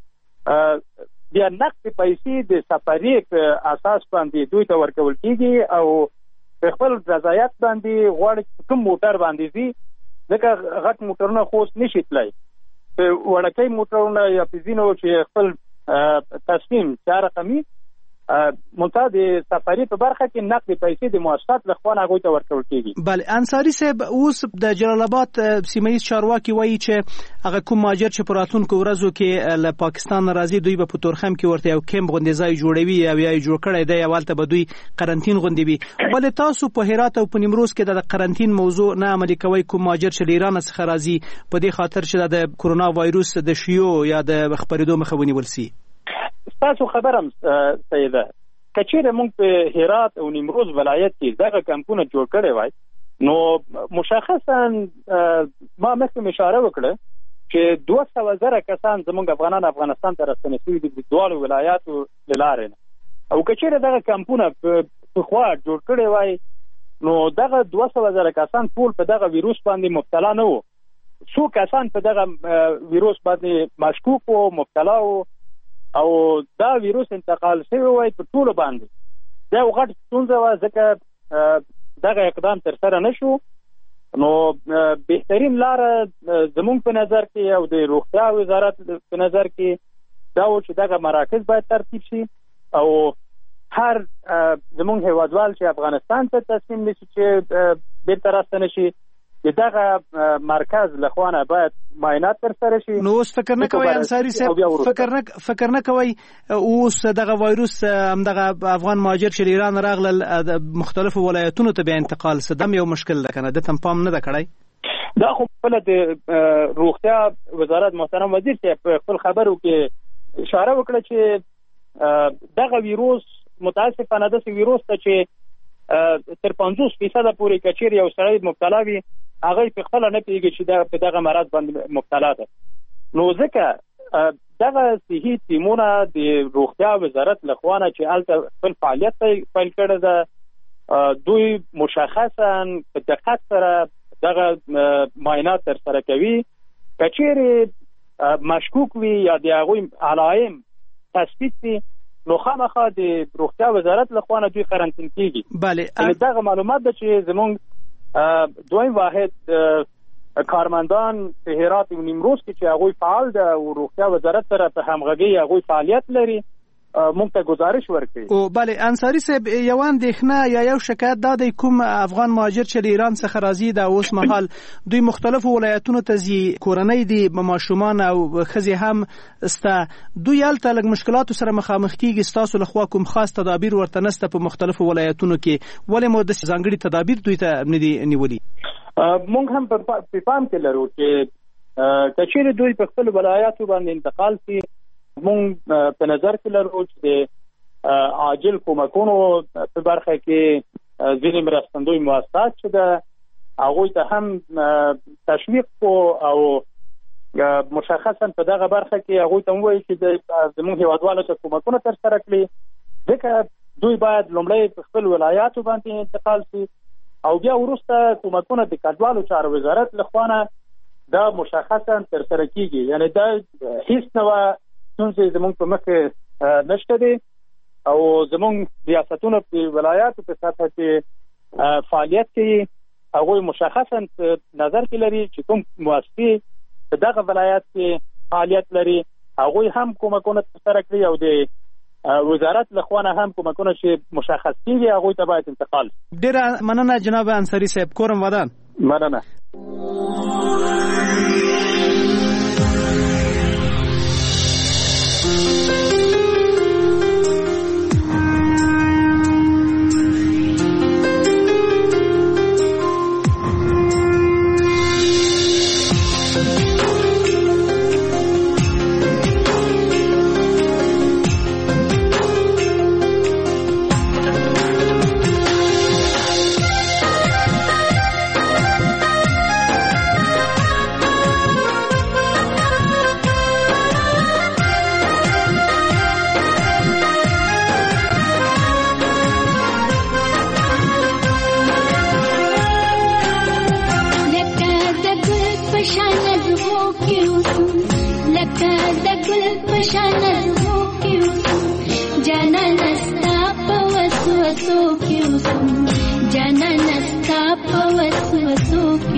K: بیا نقد پیسې د سفري په اساس باندې دوی ته ورکول کیږي او په خپل رضایت باندې غواړي کوم موټر باندې دي، ځکه غټ موټرونه خو نشي تلای. په وړکۍ موټرونه یا په ځینو چې خپل تصمیم چا رقمي منتها د سفري په برخه کې نقد پیسې د مؤسسات له خوا نه هغوی ته ورکول کیږي.
A: بله انصاری صاحب اوس د جلال آباد سیمه ییز چارواکي وایي چې هغه کوم مهاجر چې په راتلونکو ورځو کې له پاکستان راځي دوی به په تورخم کې ورته یو کیمپ غوندې ځای جوړوي او یا یې جوړ کړی دی او هلته به دوی قرنطین غوندې وي. ولې تاسو په هرات او په نیمروز کې د قرنطین موضوع نه عملي کوئ کوم مهاجر چې له ایران څخه راځي په دې خاطر چې د کرونا وایروس د شیو یا د خپرېدو مخه ونیول سي؟
K: تاسو خبرم سیده که چیرې موږ په هرات او نیمروز ولایت کې دغه کمپونه جوړ کړی وای نو مشخصا ما مخکې اشاره وکړه چې دوه سوه زره کسان زموږ افغانان افغانستان ته راستنه شوي دي د دواړو ولایاتو له لارې نه، او که چیرې دغه کمپونه پخوا جوړ کړی وای نو دغه دوه سوه زره کسان ټول په دغه ویروس باندې مبتلا نه وو. څو کسان په دغه ویروس باندې مشکوک وو، مبتلا وو او دا ویروس انتقال شوی وای په ټولو باندې. دا یو غټ ستونزه وه ځکه دغه اقدام ترسره نه شو. نو بهترین لاره زموږ په نظر کې او د روغتیا وزارت په نظر کې دا و چې دغه مراکز باید ترتیب شي او هر زموږ هیوادوال چې افغانستان ته تصمیم نیسي چې بیرته راستنه شي دغه مرکز لخوانه باید معاینات ترسره شي.
A: نو اوس فکر نه کوي انصاری صاحب فکر نه فکر نه کوي اوس دغه وایروس هم دغه افغان مهاجر چې ایران راغلل مختلفو ولایتونو ته به انتقال سدم یو مشکل ده کنه د تم پام نه ده کړای؟
C: دا خو په د روغتیا وزارت محترم وزیر چې خپل خبرو کې اشاره وکړه چې دغه ویروس متاسفانه د ویروس ته چې تر پنځوس فیصد پورې کچیر یو سړی مبتلا وي هغه په خپل نه پیږي چې دا په دغه مرض باندې مبتلا ده. نو ځکه دغه صحي ټیمونه د روغتیا وزارت لخوا نه چې الته خپل فعالیت پیل کړی ده، دوی مشخصا په دقت سره دغه معاینات تر سره کوي. کچیر مشکوک وي یا د هغوی علائم تثبیت وي نو خامخا د روغتیا وزارت لخوا نه دوی قرنطین کیږي.
A: بله
C: دغه معلومات ده چې زموږ دویم واحد کارمندان په هرات او نیمروز کې چې هغوی فعال ده او روغتیا وزارت سره په همغږي هغوی فعالیت لري مونږ ته گزارش ورکړي.
A: او بله انصاری صاحب یو اندېښنه یا یو شکایت دا دی کوم افغان مهاجر چې له ایران څخه راځي د اوس مهال دوی مختلفو ولایتونو ته ځي، کورنۍ دي ماشومان او ښځې هم سته، دوی هلته لږ مشکلاتو سره مخامخ کیږي، ستاسو لخوا کوم خاص تدابیر ورته نشته په مختلفو ولایتونو کې؟ ولې مو داسې ځانګړي تدابیر دوی ته نه دي نیولي؟
C: مونږ هم په پام کې لرو چې که چیرې دوی په خپلو ولایاتو باندې انتقال شي مونږ په نظر کې لرو چې د عاجل کومکونو په برخه کې ځینې مرستندوی مؤسسات چې ده هغوی ته هم تشویق کو او مشخصا په دغه برخه کې هغوی ته ووایي چې زموږ هیوادوالو ته کومکونه ترسره کړي، ځکه دوی باید لومړی په خپل ولایاتو باندې انتقال شي او بیا وروسته کومکونه د کډوالو چارو وزارت لخوا نه دا مشخصا ترسره کیږي. یعنی دا هیڅ نوع ستونزې زموږ په مخ کې نشته دي او زموږ ریاستونه په ولایاتو په سطحه کې فعالیت کوي، هغوی مشخصا نظر کې لري چې کوم مؤسسې په دغه ولایت کې فعالیت لري هغوی هم کومکونه ترسره کړي او د وزارت لخوا نه هم کومکونه چې مشخص کیږي هغوی ته باید انتقال.
A: ډېره مننه جناب انصاري صاحب، کورم ودان.
C: مننه.
V: Jana nasta pa waswaso